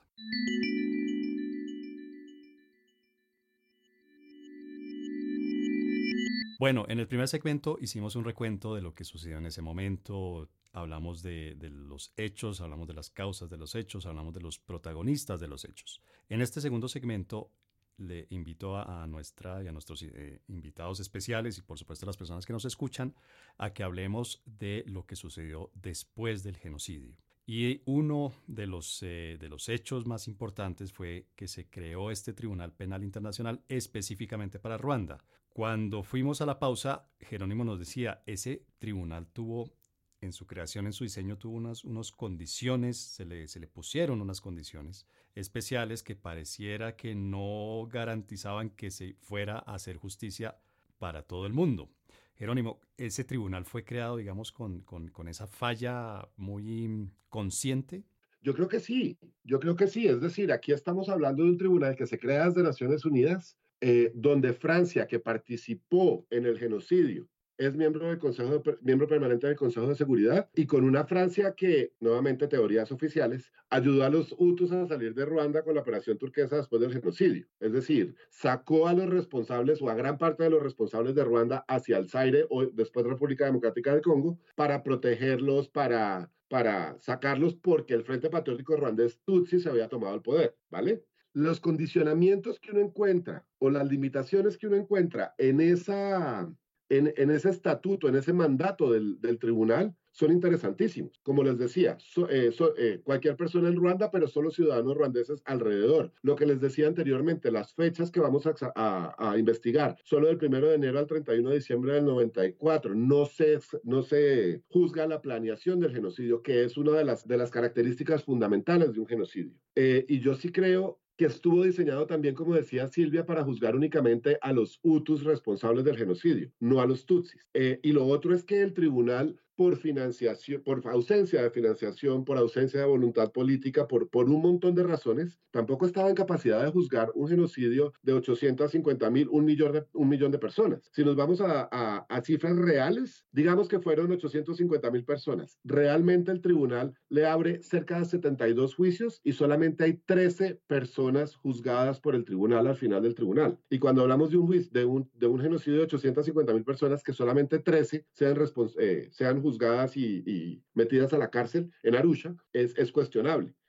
Bueno, en el primer segmento hicimos un recuento de lo que sucedió en ese momento, hablamos de, de los hechos, hablamos de las causas de los hechos, hablamos de los protagonistas de los hechos. En este segundo segmento le invito a, a nuestra y a nuestros eh, invitados especiales y por supuesto a las personas que nos escuchan a que hablemos de lo que sucedió después del genocidio. Y uno de los, eh, de los hechos más importantes fue que se creó este Tribunal Penal Internacional específicamente para Ruanda. Cuando fuimos a la pausa, Jerónimo nos decía, ese tribunal tuvo, en su creación, en su diseño, tuvo unas, unas condiciones, se le, se le pusieron unas condiciones especiales que pareciera que no garantizaban que se fuera a hacer justicia para todo el mundo. Jerónimo, ¿ese tribunal fue creado, digamos, con, con, con esa falla muy consciente? Yo creo que sí, yo creo que sí. Es decir, aquí estamos hablando de un tribunal que se crea desde Naciones Unidas, eh, donde Francia, que participó en el genocidio, es miembro, del Consejo de, miembro permanente del Consejo de Seguridad, y con una Francia que, nuevamente teorías oficiales, ayudó a los Hutus a salir de Ruanda con la operación turquesa después del genocidio. Es decir, sacó a los responsables o a gran parte de los responsables de Ruanda hacia el Zaire o después República Democrática del Congo para protegerlos, para, para sacarlos porque el Frente Patriótico Ruandés Tutsi se había tomado el poder, ¿vale? Los condicionamientos que uno encuentra o las limitaciones que uno encuentra en esa... En, en ese estatuto, en ese mandato del, del tribunal, son interesantísimos. Como les decía, so, eh, so, eh, cualquier persona en Ruanda, pero solo ciudadanos ruandeses alrededor. Lo que les decía anteriormente, las fechas que vamos a, a, a investigar, solo del primero de enero al treinta y uno de diciembre del noventa y cuatro, no se, no se juzga la planeación del genocidio, que es una de las, de las características fundamentales de un genocidio. Eh, y yo sí creo que estuvo diseñado también, como decía Silvia, para juzgar únicamente a los Hutus responsables del genocidio, no a los Tutsis. Eh, y lo otro es que el tribunal, por financiación, por ausencia de financiación, por ausencia de voluntad política, por, por un montón de razones, tampoco estaba en capacidad de juzgar un genocidio de ochocientos cincuenta mil, un millón de, un millón de personas. Si nos vamos a, a, a cifras reales, digamos que fueron ochocientos cincuenta mil personas. Realmente el tribunal le abre cerca de setenta y dos juicios y solamente hay trece personas juzgadas por el tribunal al final del tribunal. Y cuando hablamos de un, juicio, de un, de un genocidio de ochocientos cincuenta mil personas, que solamente trece sean, respons- eh, sean juzgadas y, y metidas a la cárcel en Arusha, es, es cuestionable.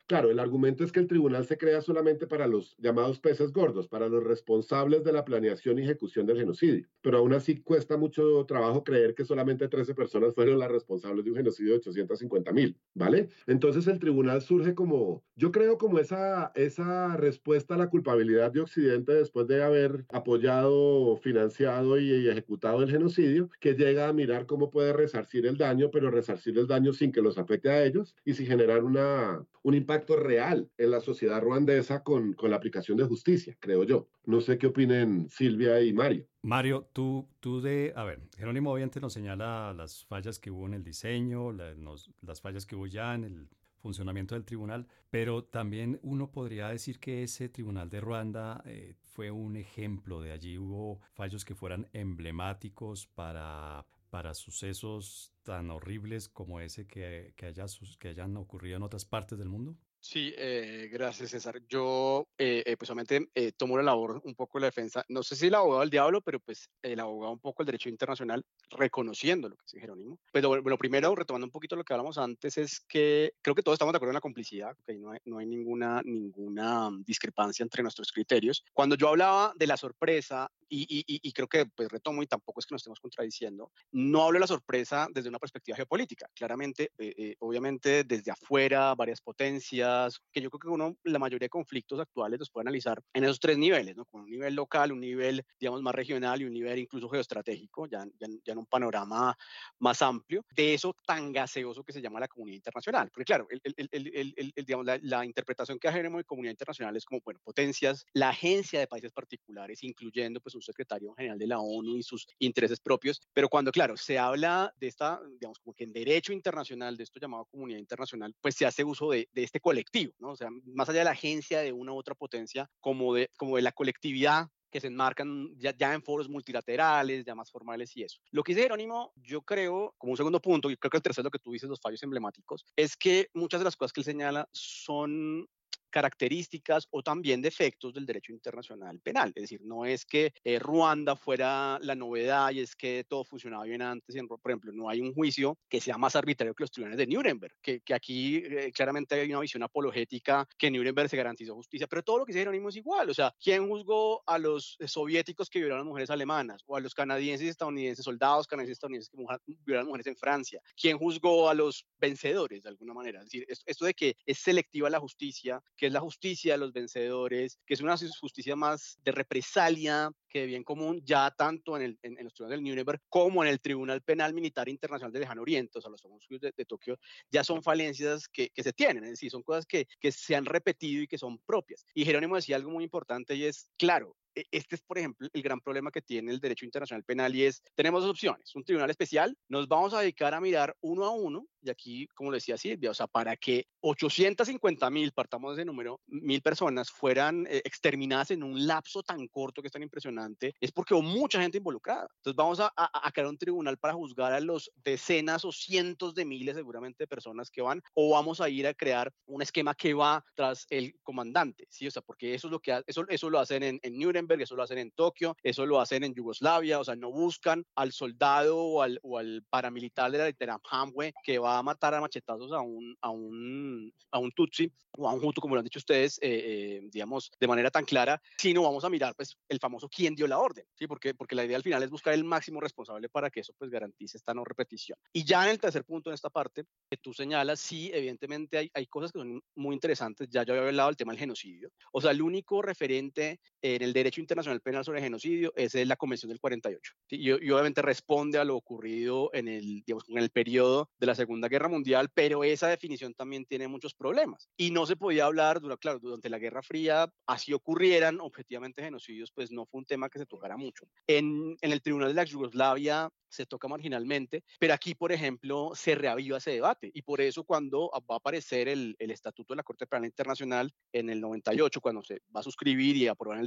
Claro, el argumento es que el tribunal se crea solamente para los llamados peces gordos, para los responsables de la planeación y ejecución del genocidio. Pero aún así cuesta mucho trabajo creer que solamente trece personas fueron las responsables de un genocidio de ochocientos cincuenta mil, ¿vale? Entonces el tribunal surge como, yo creo como esa, esa respuesta a la culpabilidad de Occidente después de haber apoyado, financiado y, y ejecutado el genocidio, que llega a mirar cómo puede resarcir el daño, pero resarcir el daño sin que los afecte a ellos y sin generar una, un impacto real en la sociedad ruandesa con, con la aplicación de justicia, creo yo. No sé qué opinen Silvia y Mario. Mario, tú, tú de, a ver, Jerónimo obviamente nos señala las fallas que hubo en el diseño, la, nos, las fallas que hubo ya en el funcionamiento del tribunal, pero también uno podría decir que ese tribunal de Ruanda eh, fue un ejemplo. De allí hubo fallos que fueran emblemáticos para, para sucesos tan horribles como ese que, que, haya, que hayan ocurrido en otras partes del mundo. Sí, eh, gracias César. Yo eh, eh, pues obviamente eh, tomo la labor un poco de la defensa, no sé si el abogado del diablo, pero pues el abogado un poco del derecho internacional, reconociendo lo que es Jerónimo. Pero bueno, primero, retomando un poquito lo que hablamos antes, es que creo que todos estamos de acuerdo en la complicidad, okay, no hay, no hay ninguna, ninguna discrepancia entre nuestros criterios. Cuando yo hablaba de la sorpresa, y, y, y creo que pues retomo y tampoco es que nos estemos contradiciendo, no hablo de la sorpresa desde una perspectiva geopolítica, claramente, eh, eh, obviamente desde afuera, varias potencias, que yo creo que uno, la mayoría de conflictos actuales los puede analizar en esos tres niveles, ¿no? Con un nivel local, un nivel, digamos, más regional y un nivel incluso geoestratégico, ya, ya, ya en un panorama más amplio, de eso tan gaseoso que se llama la comunidad internacional. Porque claro, el, el, el, el, el, digamos, la, la interpretación que hacemos de comunidad internacional es como, bueno, potencias, la agencia de países particulares, incluyendo pues un secretario general de la ONU y sus intereses propios, pero cuando, claro, se habla de esta, digamos, como que en derecho internacional, de esto llamado comunidad internacional, pues se hace uso de, de este colectivo, ¿no? O sea, más allá de la agencia de una u otra potencia, como de, como de la colectividad que se enmarcan ya, ya en foros multilaterales, ya más formales y eso. Lo que dice Jerónimo, yo creo, como un segundo punto, y creo que el tercero, lo que tú dices, los fallos emblemáticos, es que muchas de las cosas que él señala son características o también defectos del derecho internacional penal. Es decir, no es que eh, Ruanda fuera la novedad y es que todo funcionaba bien antes. En, por ejemplo, no hay un juicio que sea más arbitrario que los tribunales de Nuremberg, que, que aquí eh, claramente hay una visión apologética que en Nuremberg se garantizó justicia, pero todo lo que dice Jerónimo es igual. O sea, ¿quién juzgó a los soviéticos que violaron a mujeres alemanas o a los canadienses y estadounidenses, soldados canadienses y estadounidenses que violaron mujeres en Francia? ¿Quién juzgó a los vencedores de alguna manera? Es decir, esto, esto de que es selectiva la justicia, que es la justicia de los vencedores, que es una justicia más de represalia que de bien común, ya tanto en, el, en, en los tribunales del Nuremberg como en el Tribunal Penal Militar Internacional del Lejano Oriente, o sea, los juicios de, de Tokio, ya son falencias que, que se tienen, es decir, son cosas que, que se han repetido y que son propias. Y Jerónimo decía algo muy importante y es, claro, este es, por ejemplo, el gran problema que tiene el derecho internacional penal y es, tenemos dos opciones, un tribunal especial, nos vamos a dedicar a mirar uno a uno, y aquí, como lo decía Silvia, o sea, para que ochocientos cincuenta mil, partamos de ese número, mil personas fueran eh, exterminadas en un lapso tan corto que es tan impresionante, es porque hubo mucha gente involucrada. Entonces vamos a, a, a crear un tribunal para juzgar a los decenas o cientos de miles seguramente de personas que van, o vamos a ir a crear un esquema que va tras el comandante, ¿sí? O sea, porque eso es lo que eso, eso lo hacen en, en Nuremberg, eso lo hacen en Tokio, eso lo hacen en Yugoslavia, o sea, no buscan al soldado o al, o al paramilitar de la litera Hamwe que va a matar a machetazos a un, a un, a un Tutsi o a un Hutu, como lo han dicho ustedes, eh, eh, digamos, de manera tan clara, sino vamos a mirar, pues, el famoso quién dio la orden, ¿sí? Porque, porque la idea al final es buscar el máximo responsable para que eso, pues, garantice esta no repetición. Y ya en el tercer punto, en esta parte, que tú señalas, sí, evidentemente hay, hay cosas que son muy interesantes. Ya yo había hablado del tema del genocidio. O sea, el único referente en el derecho internacional penal sobre genocidio es la Convención del cuarenta y ocho. ¿Sí? Y, y obviamente responde a lo ocurrido en el, digamos, en el periodo de la Segunda Guerra Mundial, pero esa definición también tiene muchos problemas. Y no se podía hablar, claro, durante la Guerra Fría, así ocurrieran objetivamente genocidios, pues no fue un tema que se tocara mucho. En, en el Tribunal de la Yugoslavia se toca marginalmente, pero aquí, por ejemplo, se reaviva ese debate y por eso cuando va a aparecer el, el Estatuto de la Corte Penal Internacional en el noventa y ocho, cuando se va a suscribir y aprobar en el dos mil dos,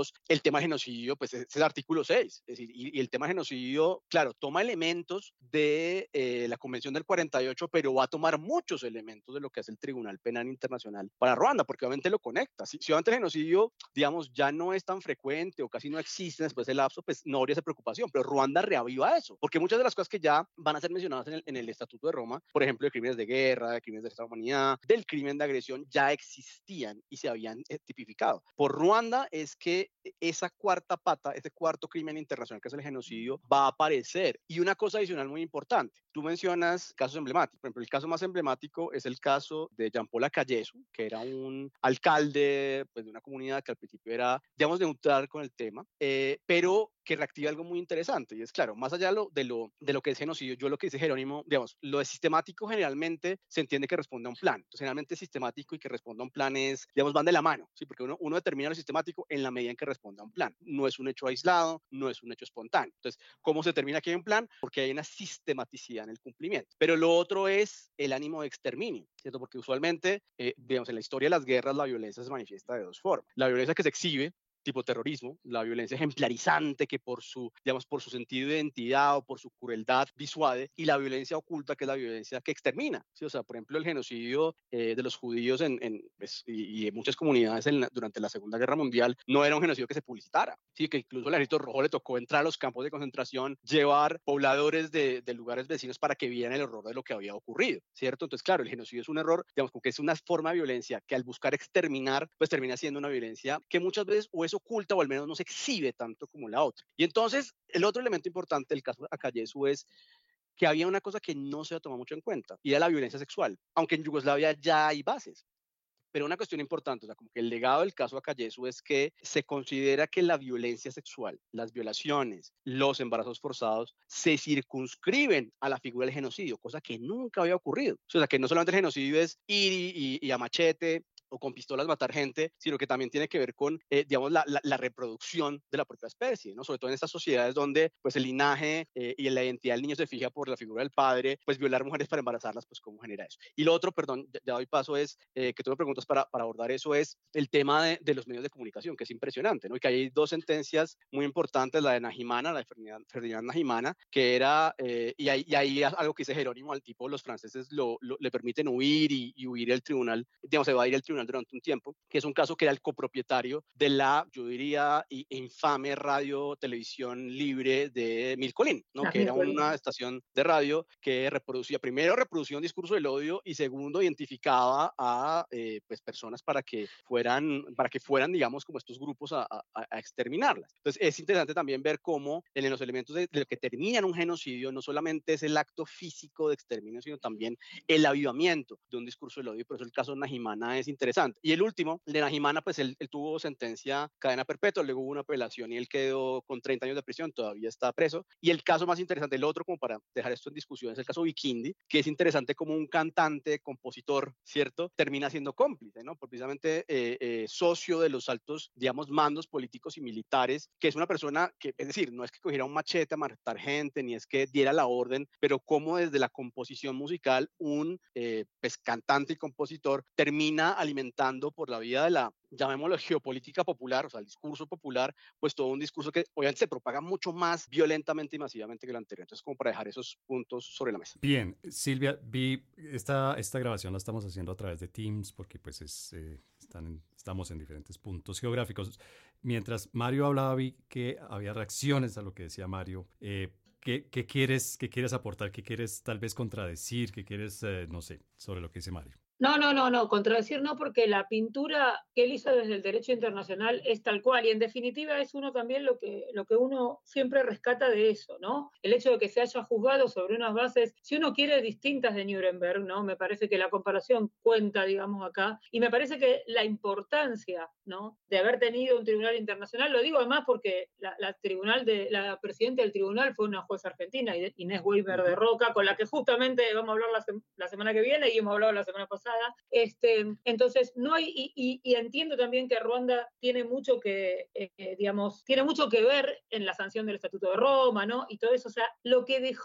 digamos, el tema genocidio, pues es el artículo seis, es decir, y, y el tema genocidio, claro, toma elementos de eh, la Convención del cuarenta y ocho, pero va a tomar muchos elementos de lo que hace el Tribunal Penal Internacional para Ruanda, porque obviamente lo conecta. Si, si obviamente el genocidio, digamos, ya no es tan frecuente o casi no existe después del lapso, pues no habría esa preocupación, pero Ruanda reaviva eso, porque muchas de las cosas que ya van a ser mencionadas en el, en el Estatuto de Roma, por ejemplo, de crímenes de guerra, de crímenes de lesa humanidad, del crimen de agresión, ya existían y se habían eh, tipificado. Por Ruanda es que esa cuarta pata, ese cuarto crimen internacional que es el genocidio, va a aparecer. Y una cosa adicional muy importante, tú mencionas casos emblemáticos. Por ejemplo, el caso más emblemático es el caso de Jean Paul Akayesu, que era un alcalde pues, de una comunidad que al principio era, digamos, neutral con el tema, eh, pero que reactiva algo muy interesante, y es claro, más allá de lo, de, lo, de lo que es genocidio, yo lo que dice Jerónimo, digamos, lo de sistemático generalmente se entiende que responde a un plan. Entonces, generalmente sistemático y que responda a un plan es, digamos, van de la mano, ¿sí? Porque uno, uno determina lo sistemático en la medida en que responda a un plan. No es un hecho aislado, no es un hecho espontáneo. Entonces, ¿cómo se determina que hay un plan? Porque hay una sistematicidad en el cumplimiento. Pero lo otro es el ánimo de exterminio, ¿cierto? Porque usualmente, eh, digamos, en la historia de las guerras, la violencia se manifiesta de dos formas. La violencia que se exhibe, tipo terrorismo, la violencia ejemplarizante que por su, digamos, por su sentido de identidad o por su crueldad disuade, y la violencia oculta que es la violencia que extermina, ¿sí? O sea, por ejemplo, el genocidio eh, de los judíos en, en, pues, y, y en muchas comunidades en la, durante la Segunda Guerra Mundial no era un genocidio que se publicitara, ¿sí? Que incluso al Ejército Rojo le tocó entrar a los campos de concentración, llevar pobladores de, de lugares vecinos para que vieran el horror de lo que había ocurrido, ¿cierto? Entonces, claro, el genocidio es un error, digamos, porque es una forma de violencia que al buscar exterminar, pues termina siendo una violencia que muchas veces o es oculta o al menos no se exhibe tanto como la otra. Y entonces, el otro elemento importante del caso de Akayesu es que había una cosa que no se ha tomado mucho en cuenta, y era la violencia sexual, aunque en Yugoslavia ya hay bases. Pero una cuestión importante, o sea, como que el legado del caso Akayesu es que se considera que la violencia sexual, las violaciones, los embarazos forzados, se circunscriben a la figura del genocidio, cosa que nunca había ocurrido. O sea, que no solamente el genocidio es ir y, y, y a machete o con pistolas matar gente, sino que también tiene que ver con, eh, digamos, la, la, la reproducción de la propia especie, ¿no? Sobre todo en estas sociedades donde, pues, el linaje eh, y la identidad del niño se fija por la figura del padre, pues, violar mujeres para embarazarlas, pues, ¿cómo genera eso? Y lo otro, perdón, ya, ya doy paso, es, eh, que tú me preguntas para, para abordar eso, es el tema de, de los medios de comunicación, que es impresionante, ¿no? Y que hay dos sentencias muy importantes, la de Nahimana, la de Ferdinand, Ferdinand Nahimana, que era, eh, y, ahí, y ahí algo que dice Jerónimo, al tipo, los franceses lo, lo, le permiten huir y, y huir el tribunal, digamos, se va a ir el tribunal durante un tiempo, que es un caso que era el copropietario de la, yo diría, infame radio televisión libre de Milcolín, ¿no? Ah, que era una estación de radio que reproducía, primero reproducía un discurso del odio y segundo identificaba a eh, pues personas para que fueran, para que fueran, digamos, como estos grupos a, a, a exterminarlas. Entonces es interesante también ver cómo en los elementos de, de lo que terminan un genocidio no solamente es el acto físico de exterminio, sino también el avivamiento de un discurso del odio, y por eso el caso de Nahimana es interesante. Y el último, el de Nahimana, pues él, él tuvo sentencia cadena perpetua, luego hubo una apelación y él quedó con treinta años de prisión, todavía está preso. Y el caso más interesante, el otro, como para dejar esto en discusión, es el caso Bikindi, que es interesante como un cantante, compositor, ¿cierto? Termina siendo cómplice, ¿no? Precisamente eh, eh, socio de los altos, digamos, mandos políticos y militares, que es una persona que, es decir, no es que cogiera un machete a matar gente, ni es que diera la orden, pero como desde la composición musical, un eh, pues, cantante y compositor termina alimentando por la vía de la, llamémoslo, geopolítica popular, o sea, el discurso popular, pues todo un discurso que obviamente se propaga mucho más violentamente y masivamente que el anterior. Entonces, como para dejar esos puntos sobre la mesa. Bien, Silvia, vi esta, esta grabación la estamos haciendo a través de Teams porque pues es, eh, están en, estamos en diferentes puntos geográficos. Mientras Mario hablaba, vi que había reacciones a lo que decía Mario. Eh, ¿qué, qué, quieres, ¿Qué quieres aportar? ¿Qué quieres tal vez contradecir? ¿Qué quieres, eh, no sé, sobre lo que dice Mario? No, no, no, no, contradecir no, porque la pintura que él hizo desde el derecho internacional es tal cual, y en definitiva es uno también lo que, lo que uno siempre rescata de eso, ¿no? El hecho de que se haya juzgado sobre unas bases, si uno quiere, distintas de Nuremberg, ¿no? Me parece que la comparación cuenta, digamos, acá, y me parece que la importancia, ¿no?, de haber tenido un tribunal internacional, lo digo además porque la, la, tribunal de, la presidenta del tribunal fue una jueza argentina, Inés Weber de Roca, con la que justamente vamos a hablar la, se- la semana que viene y hemos hablado la semana pasada. Este, entonces, no hay, y, y, y entiendo también que Ruanda tiene mucho que, eh, digamos, tiene mucho que ver en la sanción del Estatuto de Roma, ¿no? Y todo eso, o sea, lo que dejó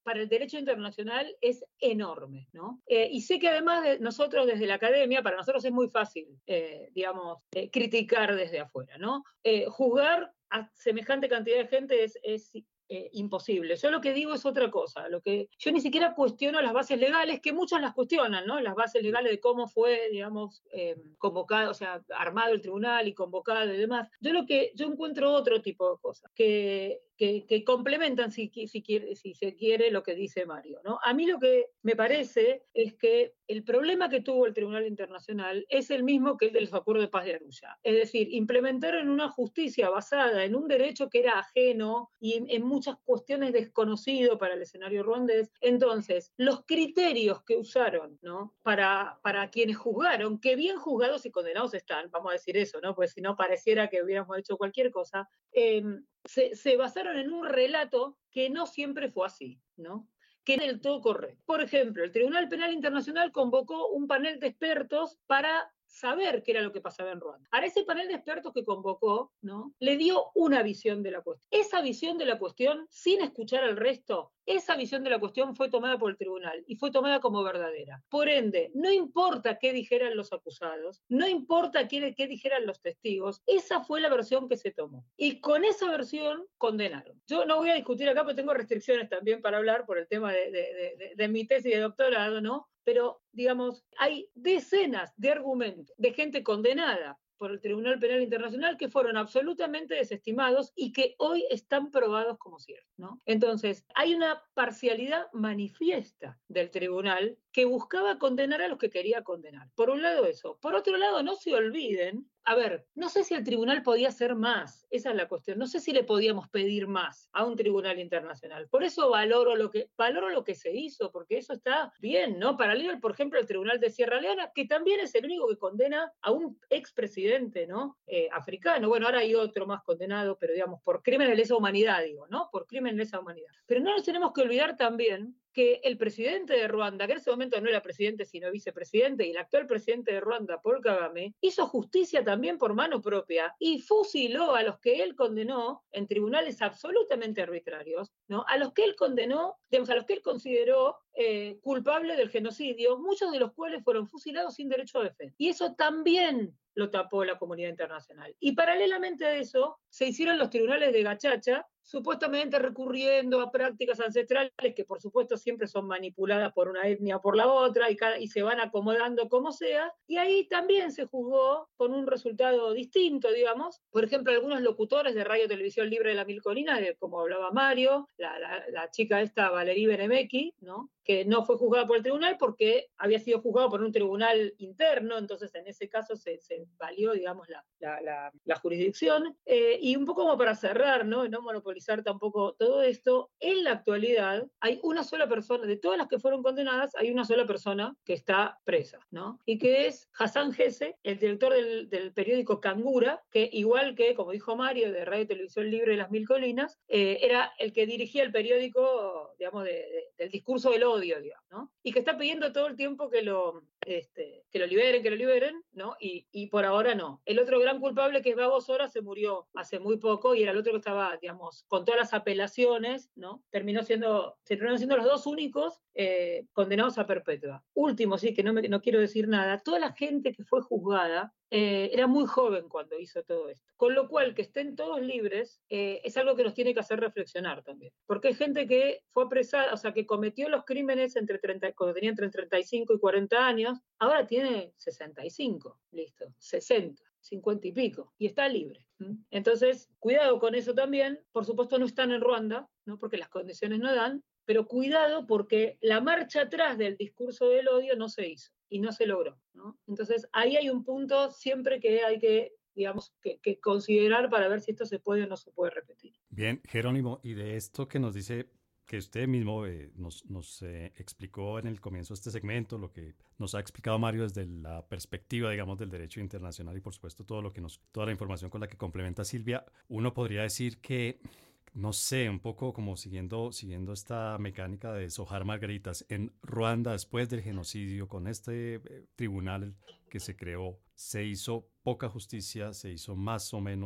para el derecho internacional es enorme, ¿no? Eh, y sé que además de nosotros desde la academia, para nosotros es muy fácil, eh, digamos, eh, criticar desde afuera, ¿no? Eh, juzgar a semejante cantidad de gente es, es eh, imposible. Yo lo que digo es otra cosa. Lo que, yo ni siquiera cuestiono las bases legales, que muchos las cuestionan, ¿no? Las bases legales de cómo fue, digamos, eh, convocado, o sea, armado el tribunal y convocado y demás. Yo lo que, yo encuentro otro tipo de cosas, que, que, que complementan, si, si, quiere, si se quiere, lo que dice Mario, ¿no? A mí lo que me parece es que el problema que tuvo el Tribunal Internacional es el mismo que el de los acuerdos de paz de Arusha. Es decir, implementaron una justicia basada en un derecho que era ajeno y en, en muchas cuestiones desconocido para el escenario ruandés. Entonces, los criterios que usaron, ¿no? para, para quienes juzgaron, que bien juzgados y condenados están, vamos a decir eso, ¿no? Pues si no pareciera que hubiéramos hecho cualquier cosa, eh, se, se basaron en un relato que no siempre fue así, ¿no? Que es del todo correcto. Por ejemplo, el Tribunal Penal Internacional convocó un panel de expertos para saber qué era lo que pasaba en Ruanda. Ahora, ese panel de expertos que convocó, ¿no? Le dio una visión de la cuestión. Esa visión de la cuestión, sin escuchar al resto, esa visión de la cuestión fue tomada por el tribunal y fue tomada como verdadera. Por ende, no importa qué dijeran los acusados, no importa qué, qué dijeran los testigos, esa fue la versión que se tomó. Y con esa versión condenaron. Yo no voy a discutir acá porque tengo restricciones también para hablar por el tema de, de, de, de, de mi tesis de doctorado, ¿no? Pero, digamos, hay decenas de argumentos de gente condenada por el Tribunal Penal Internacional que fueron absolutamente desestimados y que hoy están probados como ciertos, ¿no? Entonces, hay una parcialidad manifiesta del tribunal que buscaba condenar a los que quería condenar. Por un lado eso. Por otro lado, no se olviden, a ver, no sé si el tribunal podía hacer más, esa es la cuestión, no sé si le podíamos pedir más a un tribunal internacional. Por eso valoro lo que, valoro lo que se hizo, porque eso está bien, ¿no? Paralelo, por ejemplo, al tribunal de Sierra Leona, que también es el único que condena a un expresidente, ¿no? Eh, africano. Bueno, ahora hay otro más condenado, pero digamos, por crímenes de lesa humanidad, digo, ¿no? Por crímenes de lesa humanidad. Pero no nos tenemos que olvidar también que el presidente de Ruanda, que en ese momento no era presidente sino vicepresidente, y el actual presidente de Ruanda, Paul Kagame, hizo justicia también por mano propia y fusiló a los que él condenó en tribunales absolutamente arbitrarios, ¿no? A los que él condenó, digamos, a los que él consideró eh, culpables del genocidio, muchos de los cuales fueron fusilados sin derecho a defensa. Y eso también lo tapó la comunidad internacional. Y paralelamente a eso, se hicieron los tribunales de Gachacha, supuestamente recurriendo a prácticas ancestrales que por supuesto siempre son manipuladas por una etnia o por la otra y, cada, y se van acomodando como sea, y ahí también se juzgó con un resultado distinto, digamos. Por ejemplo, algunos locutores de Radio Televisión Libre de la Mil Colinas, de, como hablaba Mario, la, la, la chica esta Valerie Benemeki, ¿no? Que no fue juzgada por el tribunal porque había sido juzgado por un tribunal interno, entonces en ese caso se, se valió, digamos, la, la, la, la jurisdicción. Eh, y un poco como para cerrar, ¿no? Y no monopolizar tampoco todo esto, en la actualidad hay una sola persona, de todas las que fueron condenadas, hay una sola persona que está presa, ¿no? Y que es Hassan Gese, el director del, del periódico Cangura, que igual que, como dijo Mario, de Radio Televisión Libre de las Mil Colinas, eh, era el que dirigía el periódico, digamos, de, de, del discurso del odio, digamos, ¿no? Y que está pidiendo todo el tiempo que lo, este, que lo liberen, que lo liberen, ¿no? Y, y por ahora no. El otro gran culpable, que es Babo Sora, se murió hace muy poco y era el otro que estaba, digamos, con todas las apelaciones, ¿no? Terminó siendo, se terminaron siendo los dos únicos eh, condenados a perpetua. Último, sí, que no, me, no quiero decir nada, toda la gente que fue juzgada Eh, era muy joven cuando hizo todo esto. Con lo cual, que estén todos libres eh, es algo que nos tiene que hacer reflexionar también. Porque hay gente que fue apresada, o sea, que cometió los crímenes entre treinta, cuando tenía entre treinta y cinco y cuarenta años, ahora tiene sesenta y cinco, listo, sesenta, cincuenta y pico, y está libre. ¿Mm? Entonces, cuidado con eso también. Por supuesto, no están en Ruanda, ¿no? Porque las condiciones no dan, pero cuidado porque la marcha atrás del discurso del odio no se hizo y no se logró, ¿no? Entonces ahí hay un punto siempre que hay que, digamos, que, que considerar para ver si esto se puede o no se puede repetir. Bien, Jerónimo, y de esto que nos dice, que usted mismo eh, nos, nos eh, explicó en el comienzo de este segmento, lo que nos ha explicado Mario desde la perspectiva, digamos, del derecho internacional y por supuesto todo lo que nos, toda la información con la que complementa Silvia, uno podría decir que, no sé, un poco como siguiendo, siguiendo esta mecánica de deshojar margaritas. En Ruanda, después del genocidio, con este eh, tribunal que se creó, se hizo poca justicia, se hizo más o menos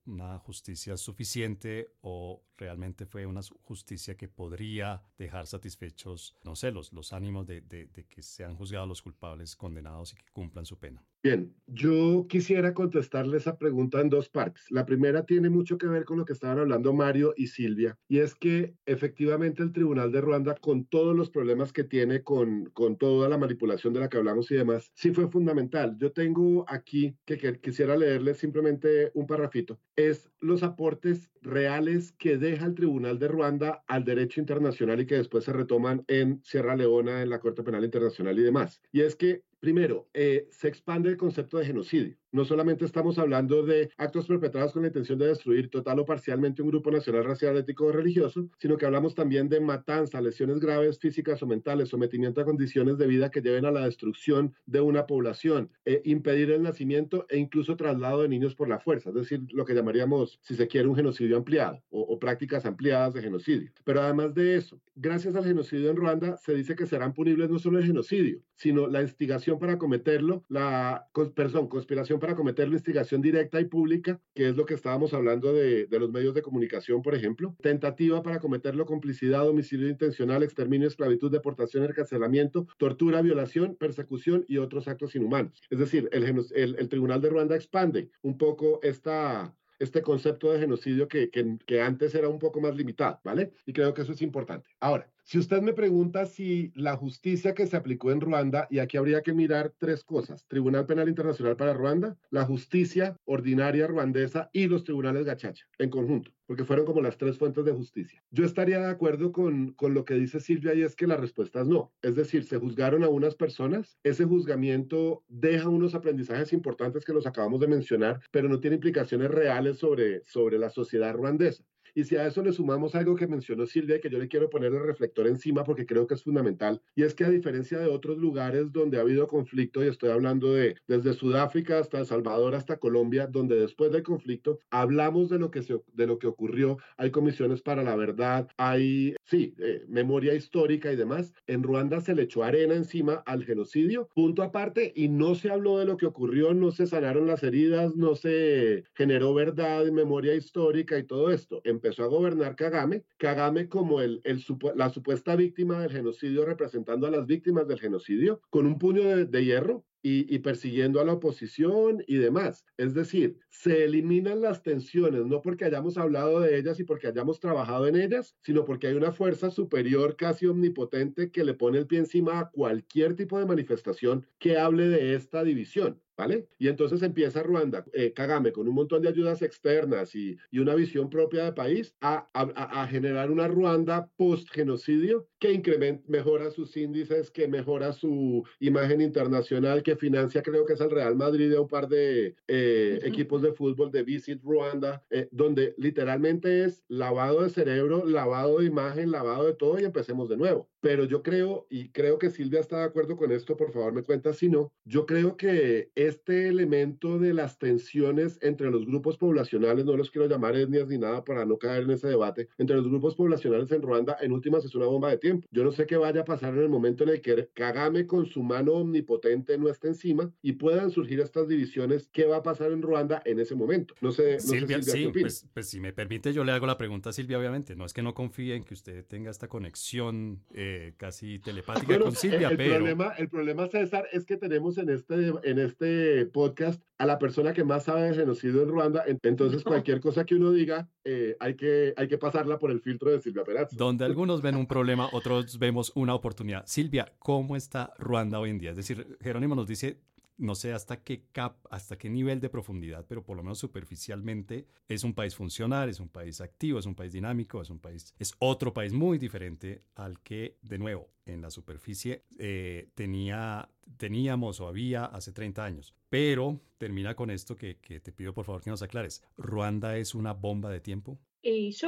una justicia suficiente o realmente fue una justicia que podría dejar satisfechos, no sé, los, los ánimos de, de, de que sean juzgados los culpables, condenados y que cumplan su pena? Bien, yo quisiera contestarle esa pregunta en dos partes. La primera tiene mucho que ver con lo que estaban hablando Mario y Silvia, y es que efectivamente el Tribunal de Ruanda, con todos los problemas que tiene, con, con toda la manipulación de la que hablamos y demás, sí fue fundamental. Yo tengo aquí, que, que quisiera leerle simplemente un parrafito, es los aportes reales que deja el Tribunal de Ruanda al derecho internacional y que después se retoman en Sierra Leona, en la Corte Penal Internacional y demás. Y es que primero, eh, se expande el concepto de genocidio. No solamente estamos hablando de actos perpetrados con la intención de destruir total o parcialmente un grupo nacional, racial, étnico o religioso, sino que hablamos también de matanza, lesiones graves físicas o mentales, sometimiento a condiciones de vida que lleven a la destrucción de una población, eh, impedir el nacimiento e incluso traslado de niños por la fuerza, es decir, lo que llamaríamos, si se quiere, un genocidio ampliado o, o prácticas ampliadas de genocidio. Pero además de eso, gracias al genocidio en Ruanda, se dice que serán punibles no solo el genocidio, sino la instigación para cometerlo, la, perdón, conspiración para cometerlo, instigación directa y pública, que es lo que estábamos hablando de, de los medios de comunicación, por ejemplo, tentativa para cometerlo, complicidad, homicidio intencional, exterminio, esclavitud, deportación, encarcelamiento, tortura, violación, persecución y otros actos inhumanos. Es decir, el, el, el Tribunal de Ruanda expande un poco esta... este concepto de genocidio que, que, que antes era un poco más limitado, ¿vale? Y creo que eso es importante. Ahora, si usted me pregunta si la justicia que se aplicó en Ruanda, y aquí habría que mirar tres cosas: Tribunal Penal Internacional para Ruanda, la justicia ordinaria ruandesa y los tribunales gachacha en conjunto, porque fueron como las tres fuentes de justicia. Yo estaría de acuerdo con, con lo que dice Silvia, y es que la respuesta es no. Es decir, se juzgaron a unas personas, ese juzgamiento deja unos aprendizajes importantes que los acabamos de mencionar, pero no tiene implicaciones reales sobre, sobre la sociedad ruandesa. Y si a eso le sumamos algo que mencionó Silvia y que yo le quiero poner el reflector encima porque creo que es fundamental, y es que a diferencia de otros lugares donde ha habido conflicto, y estoy hablando de desde Sudáfrica hasta El Salvador hasta Colombia, donde después del conflicto hablamos de lo que, se, de lo que ocurrió, hay comisiones para la verdad, hay, sí, eh, memoria histórica y demás, en Ruanda se le echó arena encima al genocidio, punto aparte, y no se habló de lo que ocurrió, no se sanaron las heridas, no se generó verdad y memoria histórica y todo esto. Empezó a gobernar Kagame, Kagame como el, el, la supuesta víctima del genocidio, representando a las víctimas del genocidio, con un puño de, de hierro, Y, y persiguiendo a la oposición y demás. Es decir, se eliminan las tensiones, no porque hayamos hablado de ellas y porque hayamos trabajado en ellas, sino porque hay una fuerza superior casi omnipotente que le pone el pie encima a cualquier tipo de manifestación que hable de esta división, ¿vale? Y entonces empieza Ruanda, eh, Kagame, con un montón de ayudas externas y, y una visión propia de país, a, a, a generar una Ruanda post-genocidio que incrementa, mejora sus índices, que mejora su imagen internacional, que financia, creo que es el Real Madrid, de un par de eh, uh-huh. equipos de fútbol de Visit Ruanda, eh, donde literalmente es lavado de cerebro, lavado de imagen, lavado de todo, y empecemos de nuevo. Pero yo creo, y creo que Silvia está de acuerdo con esto, por favor me cuenta si no, yo creo que este elemento de las tensiones entre los grupos poblacionales, no los quiero llamar etnias ni nada para no caer en ese debate, entre los grupos poblacionales en Ruanda, en últimas es una bomba de tiempo. Yo no sé qué vaya a pasar en el momento en el que Kagame con su mano omnipotente no esté encima y puedan surgir estas divisiones. ¿Qué va a pasar en Ruanda en ese momento? No sé, no Silvia, sé, Silvia, sí, ¿qué opina? Pues, pues si me permite, yo le hago la pregunta a Silvia, obviamente. No es que no confíe en que usted tenga esta conexión eh, casi telepática bueno, con Silvia, el, el pero... Problema, el problema, César, es que tenemos en este, en este podcast a la persona que más sabe de genocidio en Ruanda, entonces cualquier cosa que uno diga eh, hay, que, hay que pasarla por el filtro de Silvia Perazzo. Donde algunos ven un problema, otros vemos una oportunidad. Silvia, ¿cómo está Ruanda hoy en día? Es decir, Jerónimo nos dice... No sé hasta qué cap, hasta qué nivel de profundidad, pero por lo menos superficialmente es un país funcional, es un país activo, es un país dinámico, es un país, es otro país muy diferente al que, de nuevo, en la superficie eh, tenía, teníamos o había hace treinta años. Pero termina con esto que, que te pido por favor que nos aclares. ¿Ruanda es una bomba de tiempo? Y yo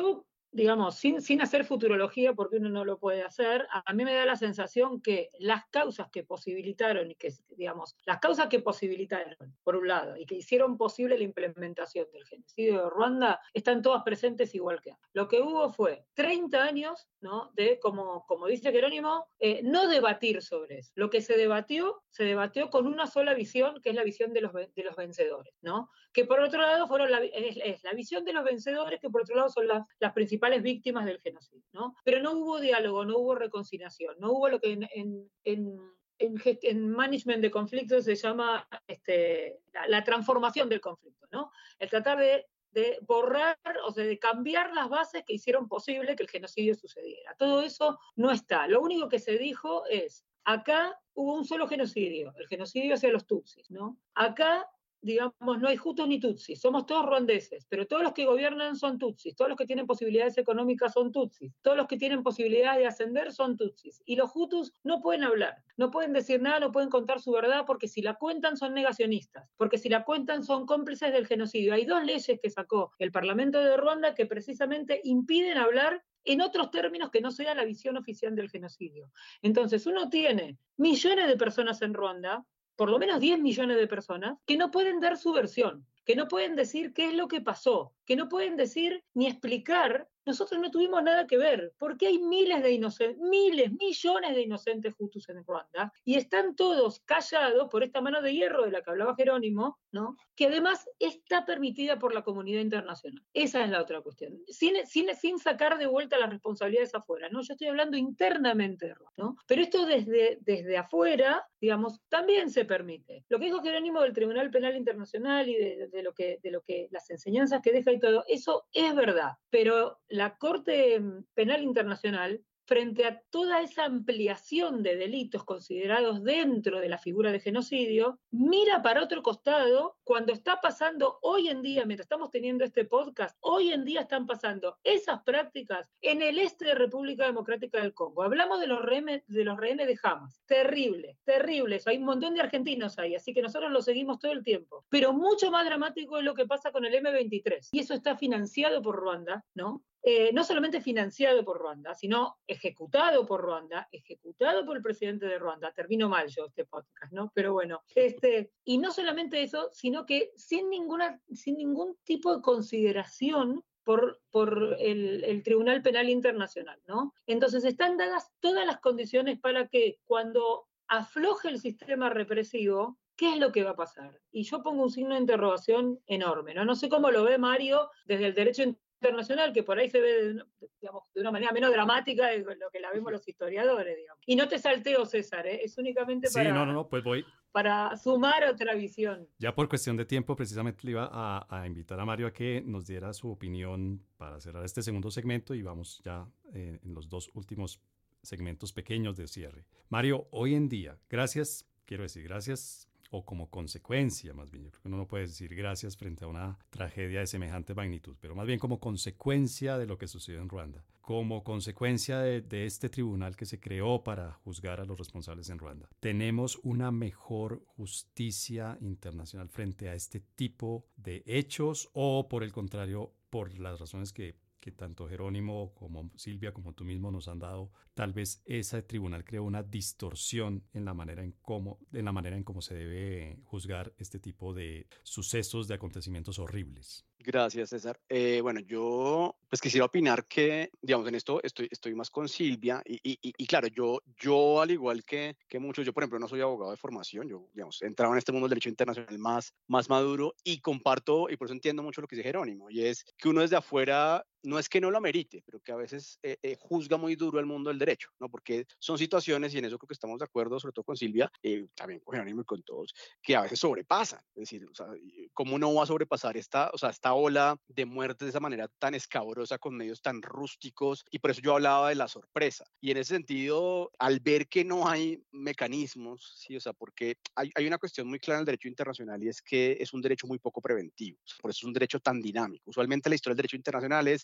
digamos, sin, sin hacer futurología, porque uno no lo puede hacer, a mí me da la sensación que las causas que posibilitaron, y que, digamos, las causas que posibilitaron, por un lado, y que hicieron posible la implementación del genocidio de Ruanda, están todas presentes igual que antes. Lo que hubo fue treinta años, ¿no?, de, como, como dice Jerónimo, eh, no debatir sobre eso. Lo que se debatió, se debatió con una sola visión, que es la visión de los, de los vencedores, ¿no? Que por otro lado fueron la, es, es la visión de los vencedores, que por otro lado son las, las principales víctimas del genocidio, ¿no? Pero no hubo diálogo, no hubo reconciliación, no hubo lo que en, en, en, en, en management de conflictos se llama este, la, la transformación del conflicto, ¿no? El tratar de de borrar, o sea, de cambiar las bases que hicieron posible que el genocidio sucediera. Todo eso no está. Lo único que se dijo es, acá hubo un solo genocidio, el genocidio hacia los tutsis, ¿no? Acá, digamos, no hay hutus ni tutsis, somos todos ruandeses, pero todos los que gobiernan son tutsis, todos los que tienen posibilidades económicas son tutsis, todos los que tienen posibilidades de ascender son tutsis, y los hutus no pueden hablar, no pueden decir nada, no pueden contar su verdad, porque si la cuentan son negacionistas, porque si la cuentan son cómplices del genocidio. Hay dos leyes que sacó el Parlamento de Ruanda que precisamente impiden hablar en otros términos que no sea la visión oficial del genocidio. Entonces uno tiene millones de personas en Ruanda, por lo menos diez millones de personas, que no pueden dar su versión, que no pueden decir qué es lo que pasó, que no pueden decir ni explicar, nosotros no tuvimos nada que ver, porque hay miles de inocentes, miles, millones de inocentes hutus en Ruanda, y están todos callados por esta mano de hierro de la que hablaba Jerónimo, ¿no?, que además está permitida por la comunidad internacional. Esa es la otra cuestión, sin, sin, sin sacar de vuelta las responsabilidades afuera, ¿no? Yo estoy hablando internamente de Ruanda, ¿no? Pero esto desde, desde afuera, digamos, también se permite. Lo que dijo Jerónimo del Tribunal Penal Internacional y de, de, lo que, de lo que las enseñanzas que deja y todo, eso es verdad, pero la Corte Penal Internacional, frente a toda esa ampliación de delitos considerados dentro de la figura de genocidio, mira para otro costado cuando está pasando hoy en día, mientras estamos teniendo este podcast, hoy en día están pasando esas prácticas en el este de República Democrática del Congo. Hablamos de los rehenes de, los rehenes de Hamas. Terrible, terrible eso. Hay un montón de argentinos ahí, así que nosotros lo seguimos todo el tiempo. Pero mucho más dramático es lo que pasa con el eme veintitrés. Y eso está financiado por Ruanda, ¿no? Eh, no solamente financiado por Ruanda, sino ejecutado por Ruanda, ejecutado por el presidente de Ruanda. Termino mal yo este podcast, ¿no? Pero bueno, este, y no solamente eso, sino que sin, ninguna, sin ningún tipo de consideración por, por el, el Tribunal Penal Internacional, ¿no? Entonces están dadas todas las condiciones para que cuando afloje el sistema represivo, ¿qué es lo que va a pasar? Y yo pongo un signo de interrogación enorme, ¿no? No sé cómo lo ve Mario desde el derecho internacional, que por ahí se ve de, digamos, de una manera menos dramática de lo que la vemos los historiadores, digamos. Y no te salteo, César, ¿eh? Es únicamente para, sí, no, no, no, pues voy. para sumar otra visión. Ya por cuestión de tiempo, precisamente le iba a, a invitar a Mario a que nos diera su opinión para cerrar este segundo segmento y vamos ya eh, en los dos últimos segmentos pequeños de cierre. Mario, hoy en día, gracias, quiero decir, gracias o como consecuencia, más bien, yo creo que uno no puede decir gracias frente a una tragedia de semejante magnitud, pero más bien como consecuencia de lo que sucedió en Ruanda, como consecuencia de, de este tribunal que se creó para juzgar a los responsables en Ruanda. Tenemos una mejor justicia internacional frente a este tipo de hechos o, por el contrario, por las razones que que tanto Jerónimo como Silvia como tú mismo nos han dado, tal vez ese tribunal creó una distorsión en la manera en cómo, en la manera en cómo se debe juzgar este tipo de sucesos, de acontecimientos horribles. Gracias, César. Eh, bueno, yo pues quisiera opinar que, digamos, en esto estoy, estoy más con Silvia y, y, y claro, yo, yo al igual que, que muchos, yo por ejemplo no soy abogado de formación, yo, digamos, he entrado en este mundo del derecho internacional más, más maduro y comparto, y por eso entiendo mucho lo que dice Jerónimo, y es que uno desde afuera no es que no lo amerite, pero que a veces eh, eh, juzga muy duro el mundo del derecho, ¿no? Porque son situaciones, y en eso creo que estamos de acuerdo, sobre todo con Silvia, eh, también con Jerónimo y con todos, que a veces sobrepasan. Es decir, o sea, ¿cómo no va a sobrepasar esta, o sea, esta ola de muerte de esa manera tan escabrosa con medios tan rústicos? Y por eso yo hablaba de la sorpresa. Y en ese sentido, al ver que no hay mecanismos, ¿sí? O sea, porque hay, hay una cuestión muy clara en el derecho internacional y es que es un derecho muy poco preventivo. Por eso es un derecho tan dinámico. Usualmente la historia del derecho internacional es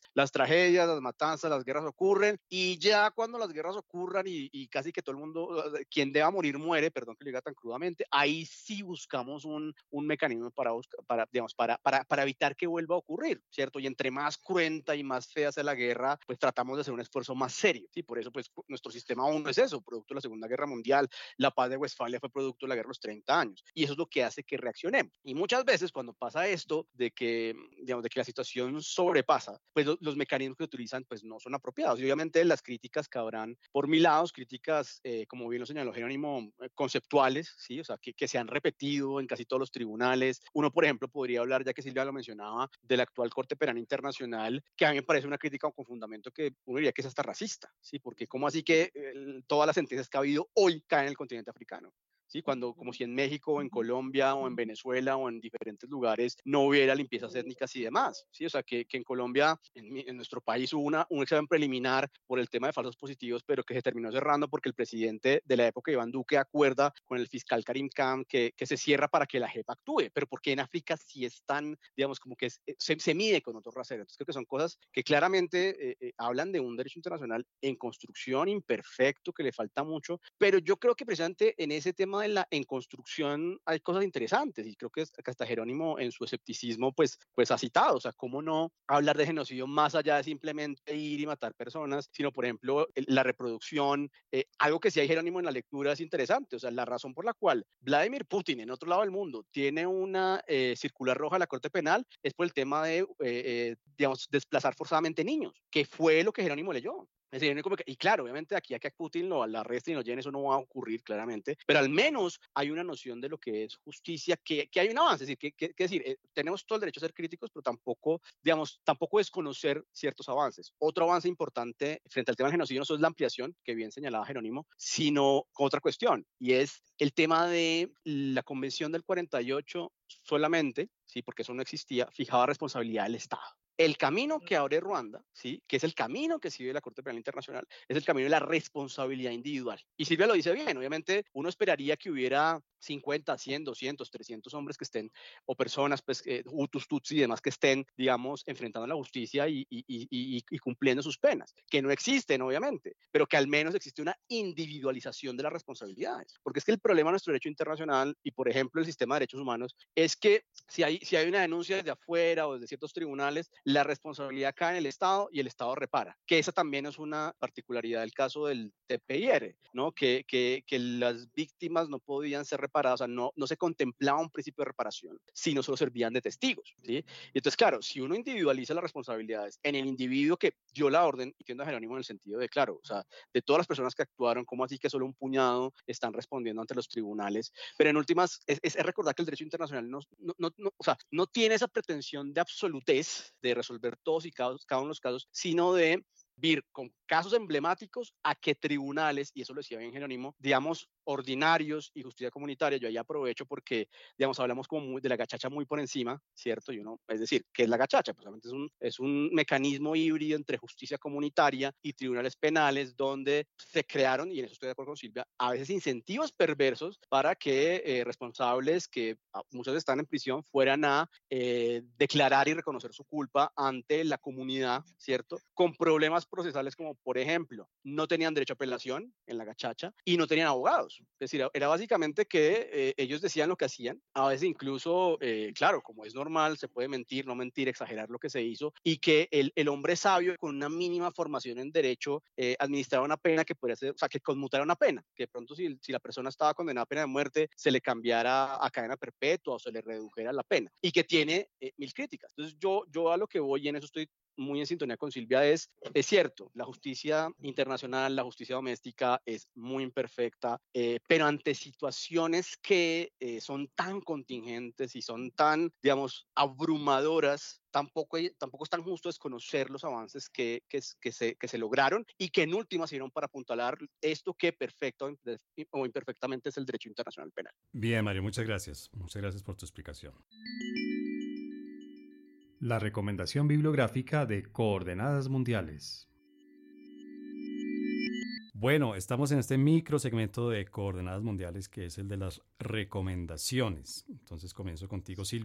las tragedias, las matanzas, las guerras ocurren, y ya cuando las guerras ocurran y, y casi que todo el mundo, quien deba morir muere, perdón que lo diga tan crudamente, ahí sí buscamos un, un mecanismo para, buscar, para, digamos, para, para, para evitar que vuelva a ocurrir, ¿cierto? Y entre más cruenta y más fea sea la guerra, pues tratamos de hacer un esfuerzo más serio, ¿sí? Por eso, pues, nuestro sistema uno es eso, producto de la Segunda Guerra Mundial. La paz de Westfalia fue producto de la guerra de los treinta años, y eso es lo que hace que reaccionemos. Y muchas veces cuando pasa esto, de que, digamos, de que la situación sobrepasa, pues lo, los mecanismos que utilizan, pues no son apropiados. Y obviamente las críticas cabrán por mi lado, críticas, eh, como bien lo señaló Jerónimo, eh, conceptuales, ¿sí? O sea, que, que se han repetido en casi todos los tribunales. Uno, por ejemplo, podría hablar, ya que Silvia lo mencionaba, de la actual Corte Penal Internacional, que a mí me parece una crítica con fundamento que uno diría que es hasta racista, ¿sí? Porque ¿cómo así que eh, todas las sentencias que ha habido hoy caen en el continente africano? ¿Sí? Cuando, como si en México o en Colombia o en Venezuela o en diferentes lugares no hubiera limpiezas étnicas y demás, ¿sí? O sea, que, que en Colombia, en, en nuestro país hubo una, un examen preliminar por el tema de falsos positivos, pero que se terminó cerrando porque el presidente de la época, Iván Duque, acuerda con el fiscal Karim Khan que, que se cierra para que la J E P actúe, pero porque en África sí están, digamos, como que es, se, se mide con otros raseros. Entonces creo que son cosas que claramente eh, eh, hablan de un derecho internacional en construcción, imperfecto, que le falta mucho, pero yo creo que precisamente en ese tema de la en construcción hay cosas interesantes, y creo que hasta Jerónimo en su escepticismo pues, pues ha citado, o sea, cómo no hablar de genocidio más allá de simplemente ir y matar personas, sino por ejemplo la reproducción, eh, algo que sí hay Jerónimo en la lectura es interesante, o sea, la razón por la cual Vladimir Putin en otro lado del mundo tiene una eh, circular roja de la Corte Penal es por el tema de, eh, eh, digamos, desplazar forzadamente niños, que fue lo que Jerónimo leyó. Es decir, y claro, obviamente aquí a que a Putin lo la arresten y lo lleven, eso no va a ocurrir claramente, pero al menos hay una noción de lo que es justicia, que, que hay un avance, es decir, que, que, que decir, eh, tenemos todo el derecho a ser críticos, pero tampoco, digamos, tampoco desconocer ciertos avances. Otro avance importante frente al tema del genocidio no solo es la ampliación, que bien señalaba Jerónimo, sino otra cuestión, y es el tema de la Convención del cuarenta y ocho solamente, sí, porque eso no existía, fijaba responsabilidad del Estado. El camino que abre Ruanda, ¿sí? Que es el camino que sigue la Corte Penal Internacional, es el camino de la responsabilidad individual. Y Silvia lo dice bien, obviamente uno esperaría que hubiera cincuenta, cien, doscientos, trescientos hombres que estén, o personas, pues, eh, Hutus, Tutsi y demás, que estén, digamos, enfrentando la justicia y, y, y, y, y cumpliendo sus penas, que no existen, obviamente, pero que al menos existe una individualización de las responsabilidades. Porque es que el problema de nuestro derecho internacional y, por ejemplo, el sistema de derechos humanos, es que si hay, si hay una denuncia desde afuera o desde ciertos tribunales, la responsabilidad cae en el Estado y el Estado repara, que esa también es una particularidad del caso del T P I R, ¿no? Que, que, que las víctimas no podían ser reparadas, o sea, no, no se contemplaba un principio de reparación, sino solo servían de testigos, ¿sí? Y entonces, claro, si uno individualiza las responsabilidades en el individuo que dio la orden, y tiendo a Jerónimo en el sentido de, claro, o sea, de todas las personas que actuaron, ¿cómo así que solo un puñado están respondiendo ante los tribunales? Pero en últimas, es, es recordar que el derecho internacional no, no, no, no, o sea, no tiene esa pretensión de absolutez, de resolver todos y cada, cada uno de los casos, sino de ir con casos emblemáticos a que tribunales, y eso lo decía bien Jerónimo, digamos, ordinarios y justicia comunitaria, yo ahí aprovecho porque, digamos, hablamos como muy, de la gachacha muy por encima, ¿cierto? Y uno, es decir, ¿qué es la gachacha? Pues obviamente es un, es un mecanismo híbrido entre justicia comunitaria y tribunales penales donde se crearon, y en eso estoy de acuerdo con Silvia, a veces incentivos perversos para que eh, responsables que muchos están en prisión fueran a eh, declarar y reconocer su culpa ante la comunidad, ¿cierto? Con problemas procesales como, por ejemplo, no tenían derecho a apelación en la gachacha y no tenían abogados. Es decir, era básicamente que eh, ellos decían lo que hacían, a veces incluso, eh, claro, como es normal, se puede mentir, no mentir, exagerar lo que se hizo, y que el, el hombre sabio con una mínima formación en derecho eh, administraba una pena que podría ser, o sea, que conmutara una pena, que de pronto si, si la persona estaba condenada a pena de muerte, se le cambiara a cadena perpetua o se le redujera la pena, y que tiene eh, mil críticas. Entonces yo, yo a lo que voy, y en eso estoy muy en sintonía con Silvia, es, es cierto, la justicia internacional, la justicia doméstica es muy imperfecta, eh, pero ante situaciones que eh, son tan contingentes y son tan, digamos, abrumadoras, tampoco, tampoco es tan justo desconocer los avances que, que, que, se, que se lograron y que en última sirvieron para apuntalar esto que perfecto o imperfectamente es el derecho internacional penal. Bien, Mario, muchas gracias. Muchas gracias por tu explicación. La recomendación bibliográfica de Coordenadas Mundiales. Bueno, estamos en este micro segmento de Coordenadas Mundiales que es el de las recomendaciones. Entonces comienzo contigo, Silvia. ¿Qué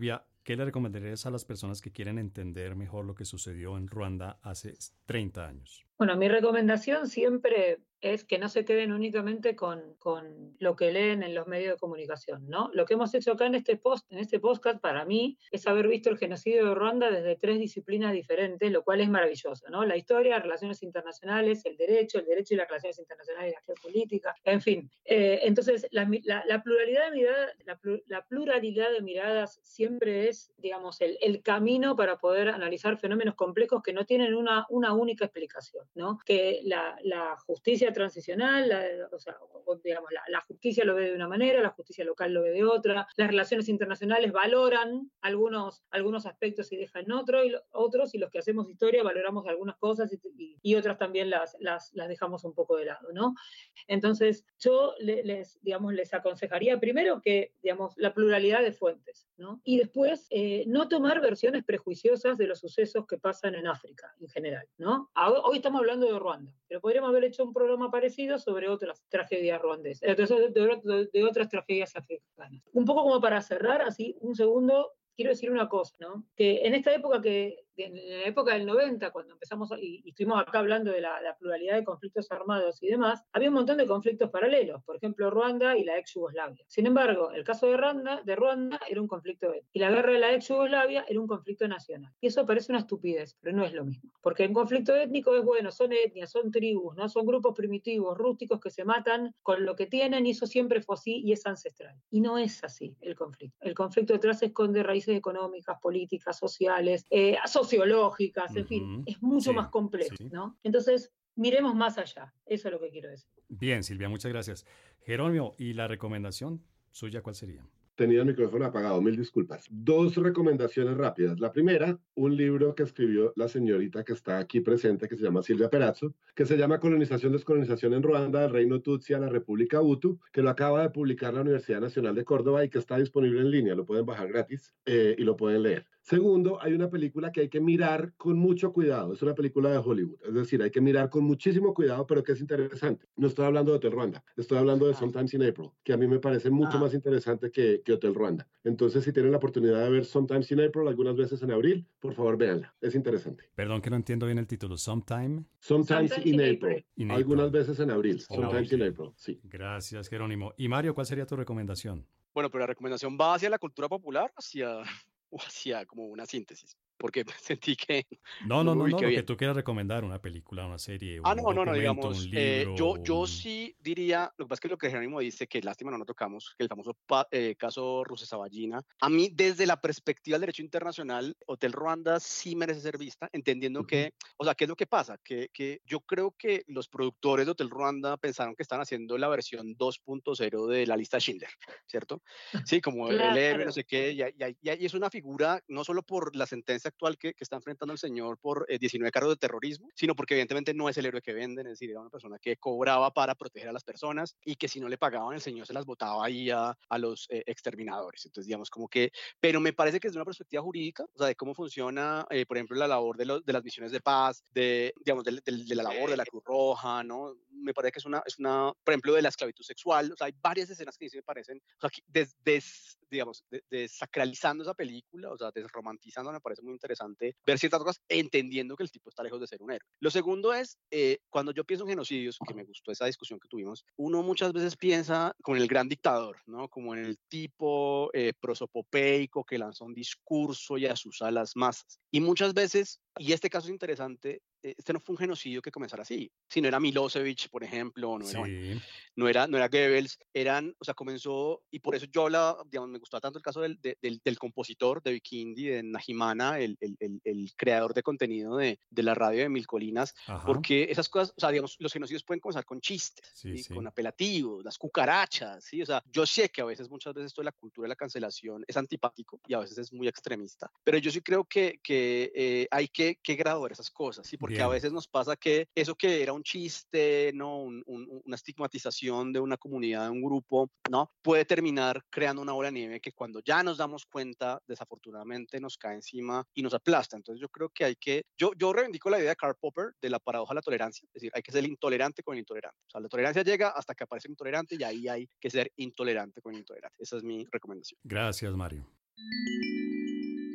¿qué le recomendarías a las personas que quieren entender mejor lo que sucedió en Ruanda hace treinta años? Bueno, mi recomendación siempre es que no se queden únicamente con, con lo que leen en los medios de comunicación, ¿no? Lo que hemos hecho acá en este post, en este podcast, para mí, es haber visto el genocidio de Ruanda desde tres disciplinas diferentes, lo cual es maravilloso, ¿no? La historia, las relaciones internacionales, el derecho, el derecho y las relaciones internacionales y la geopolítica, en fin. Eh, entonces, la, la, la pluralidad de miradas, la, la pluralidad de miradas siempre es, digamos, el, el camino para poder analizar fenómenos complejos que no tienen una, una única explicación, ¿no? Que la, la justicia transicional, la, o sea, o, digamos, la, la justicia lo ve de una manera, la justicia local lo ve de otra, las relaciones internacionales valoran algunos, algunos aspectos y dejan otro, y lo, otros, y los que hacemos historia valoramos algunas cosas y, y, y otras también las, las, las dejamos un poco de lado, ¿no? Entonces, yo les, digamos, les aconsejaría primero que, digamos, la pluralidad de fuentes, ¿no? Y después, eh, no tomar versiones prejuiciosas de los sucesos que pasan en África en general, ¿no? Hoy estamos hablando de Ruanda, pero podríamos haber hecho un programa parecido sobre otras tragedias ruandesas, de, de, de otras tragedias africanas. Un poco como para cerrar, así, un segundo, quiero decir una cosa, ¿no? Que en esta época que en la época del noventa, cuando empezamos, y, y estuvimos acá hablando de la, la pluralidad de conflictos armados y demás, había un montón de conflictos paralelos, por ejemplo, Ruanda y la ex Yugoslavia. Sin embargo, el caso de Ruanda, de Ruanda era un conflicto étnico, y la guerra de la ex Yugoslavia era un conflicto nacional. Y eso parece una estupidez, pero no es lo mismo. Porque en conflicto étnico es bueno, son etnias, son tribus, ¿no? Son grupos primitivos, rústicos que se matan con lo que tienen, y eso siempre fue así y es ancestral. Y no es así el conflicto. El conflicto detrás esconde raíces económicas, políticas, sociales, eh, sociológicas, en uh-huh. fin, es mucho sí, más complejo, sí. ¿no? Entonces, miremos más allá, eso es lo que quiero decir. Bien, Silvia, muchas gracias. Jerónimo, ¿y la recomendación suya cuál sería? Tenía el micrófono apagado, mil disculpas. Dos recomendaciones rápidas. La primera, un libro que escribió la señorita que está aquí presente, que se llama Silvia Perazzo, que se llama Colonización, Descolonización en Ruanda, del Reino Tutsi a la República Hutu, que lo acaba de publicar la Universidad Nacional de Córdoba y que está disponible en línea, lo pueden bajar gratis eh, y lo pueden leer. Segundo, hay una película que hay que mirar con mucho cuidado, es una película de Hollywood, es decir, hay que mirar con muchísimo cuidado, pero que es interesante. No estoy hablando de Hotel Ruanda, estoy hablando de Sometimes in April, que a mí me parece mucho ah. más interesante que, que Hotel Ruanda. Entonces, si tienen la oportunidad de ver Sometimes in April, algunas veces en abril, por favor, véanla, es interesante. Perdón que no entiendo bien el título, Sometime. Sometimes, Sometimes in, in April. April, in algunas April. veces en abril, oh, Sometimes okay. in April, sí. Gracias, Jerónimo. Y Mario, ¿cuál sería tu recomendación? Bueno, pero la recomendación va hacia la cultura popular, hacia... o hacia como una síntesis, porque sentí que... No, no, no, no, no lo que tú quieras recomendar, una película, una serie, ah, no, un no, no, documento, digamos, un libro... Eh, yo, yo un... sí diría, lo que pasa es que lo que Jerónimo dice, que lástima no lo tocamos, que el famoso pa, eh, caso Rusesabagina, a mí desde la perspectiva del derecho internacional, Hotel Ruanda sí merece ser vista, entendiendo uh-huh. que, o sea, ¿qué es lo que pasa? Que, que yo creo que los productores de Hotel Ruanda pensaron que estaban haciendo la versión dos punto cero de la lista Schindler, ¿cierto? Sí, como claro. el héroe, no sé qué, y, y, y, y es una figura, no solo por la sentencia actual que, que está enfrentando el señor por eh, diecinueve cargos de terrorismo, sino porque evidentemente no es el héroe que venden, es decir, era una persona que cobraba para proteger a las personas y que si no le pagaban el señor se las botaba ahí a, a los eh, exterminadores. Entonces, digamos, como que, pero me parece que desde una perspectiva jurídica, o sea, de cómo funciona, eh, por ejemplo, la labor de, lo, de las misiones de paz, de, digamos, de, de, de la labor de la Cruz Roja, ¿no? Me parece que es una, es una, por ejemplo, de la esclavitud sexual, o sea, hay varias escenas que sí me parecen, o sea, des, des, digamos, desacralizando esa película, o sea, desromantizando, me parece muy interesante ver ciertas cosas, entendiendo que el tipo está lejos de ser un héroe. Lo segundo es, eh, cuando yo pienso en genocidios, que me gustó esa discusión que tuvimos, uno muchas veces piensa como en el gran dictador, ¿no? Como en el tipo eh, prosopopeico que lanzó un discurso y asusó a las masas. Y muchas veces, y este caso es interesante, este no fue un genocidio que comenzara así, sino era Milosevic, por ejemplo, no era, sí. bueno, no era, no era Goebbels, eran, o sea, comenzó, y por eso yo, la, digamos, me gustaba tanto el caso del, del, del compositor de Bikindi, de Najimana, el, el, el, el creador de contenido de, de la radio de Mil Colinas, Ajá. porque esas cosas, o sea, digamos, los genocidios pueden comenzar con chistes, sí, ¿sí? Sí. con apelativos, las cucarachas, ¿sí? O sea, yo sé que a veces, muchas veces, esto de la cultura de la cancelación es antipático y a veces es muy extremista, pero yo sí creo que, que eh, hay que, que graduar esas cosas, ¿sí? Porque Bien. a veces nos pasa que eso que era un chiste, ¿no? Un, un, una estigmatización de una comunidad, de un grupo, ¿no? Puede terminar creando una bola de nieve que cuando ya nos damos cuenta, desafortunadamente nos cae encima y nos aplasta. Entonces yo creo que hay que, yo, yo reivindico la idea de Karl Popper de la paradoja de la tolerancia, es decir, hay que ser intolerante con el intolerante. O sea, la tolerancia llega hasta que aparece el intolerante y ahí hay que ser intolerante con el intolerante. Esa es mi recomendación. Gracias, Mario.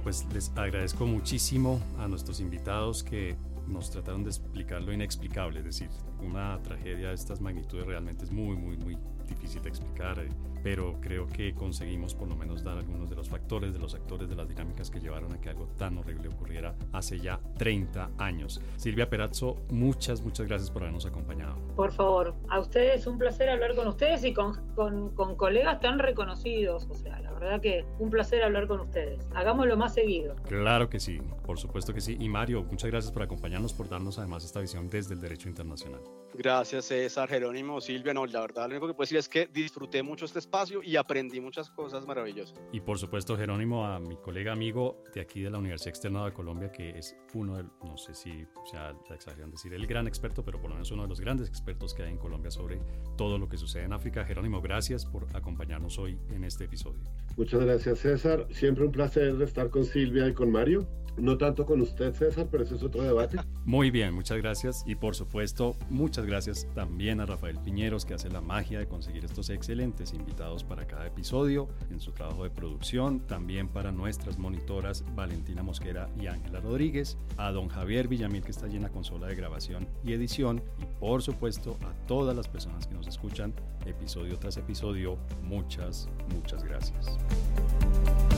pues les agradezco muchísimo a nuestros invitados que nos trataron de explicar lo inexplicable, es decir, una tragedia de estas magnitudes realmente es muy, muy, muy difícil de explicar, eh, pero creo que conseguimos por lo menos dar algunos de los factores, de los actores, de las dinámicas que llevaron a que algo tan horrible ocurriera hace ya treinta años. Silvia Perazzo, muchas, muchas gracias por habernos acompañado. Por favor, a ustedes un placer hablar con ustedes y con, con, con colegas tan reconocidos, o sea, la verdad que un placer hablar con ustedes. Hagámoslo más seguido. Claro que sí, por supuesto que sí. Y Mario, muchas gracias por acompañarnos, por darnos además esta visión desde el derecho internacional. Gracias, César, Jerónimo, Silvia. No, la verdad, lo único que puedo decir es que disfruté mucho este espacio y aprendí muchas cosas maravillosas. Y por supuesto, Jerónimo, a mi colega amigo de aquí de la Universidad Externado de Colombia, que es uno de, no sé si sea la exageración decir el gran experto, pero por lo menos uno de los grandes expertos que hay en Colombia sobre todo lo que sucede en África. Jerónimo, gracias por acompañarnos hoy en este episodio. Muchas gracias, César. Siempre un placer estar con Silvia y con Mario. No tanto con usted, César, pero ese es otro debate. Muy bien, muchas gracias. Y por supuesto, muchas gracias también a Rafael Piñeros, que hace la magia de conseguir estos excelentes invitados para cada episodio en su trabajo de producción. También para nuestras monitoras Valentina Mosquera y Ángela Rodríguez. A don Javier Villamil, que está allí en la consola de grabación y edición. Y por supuesto, a todas las personas que nos escuchan episodio tras episodio. Muchas, muchas gracias.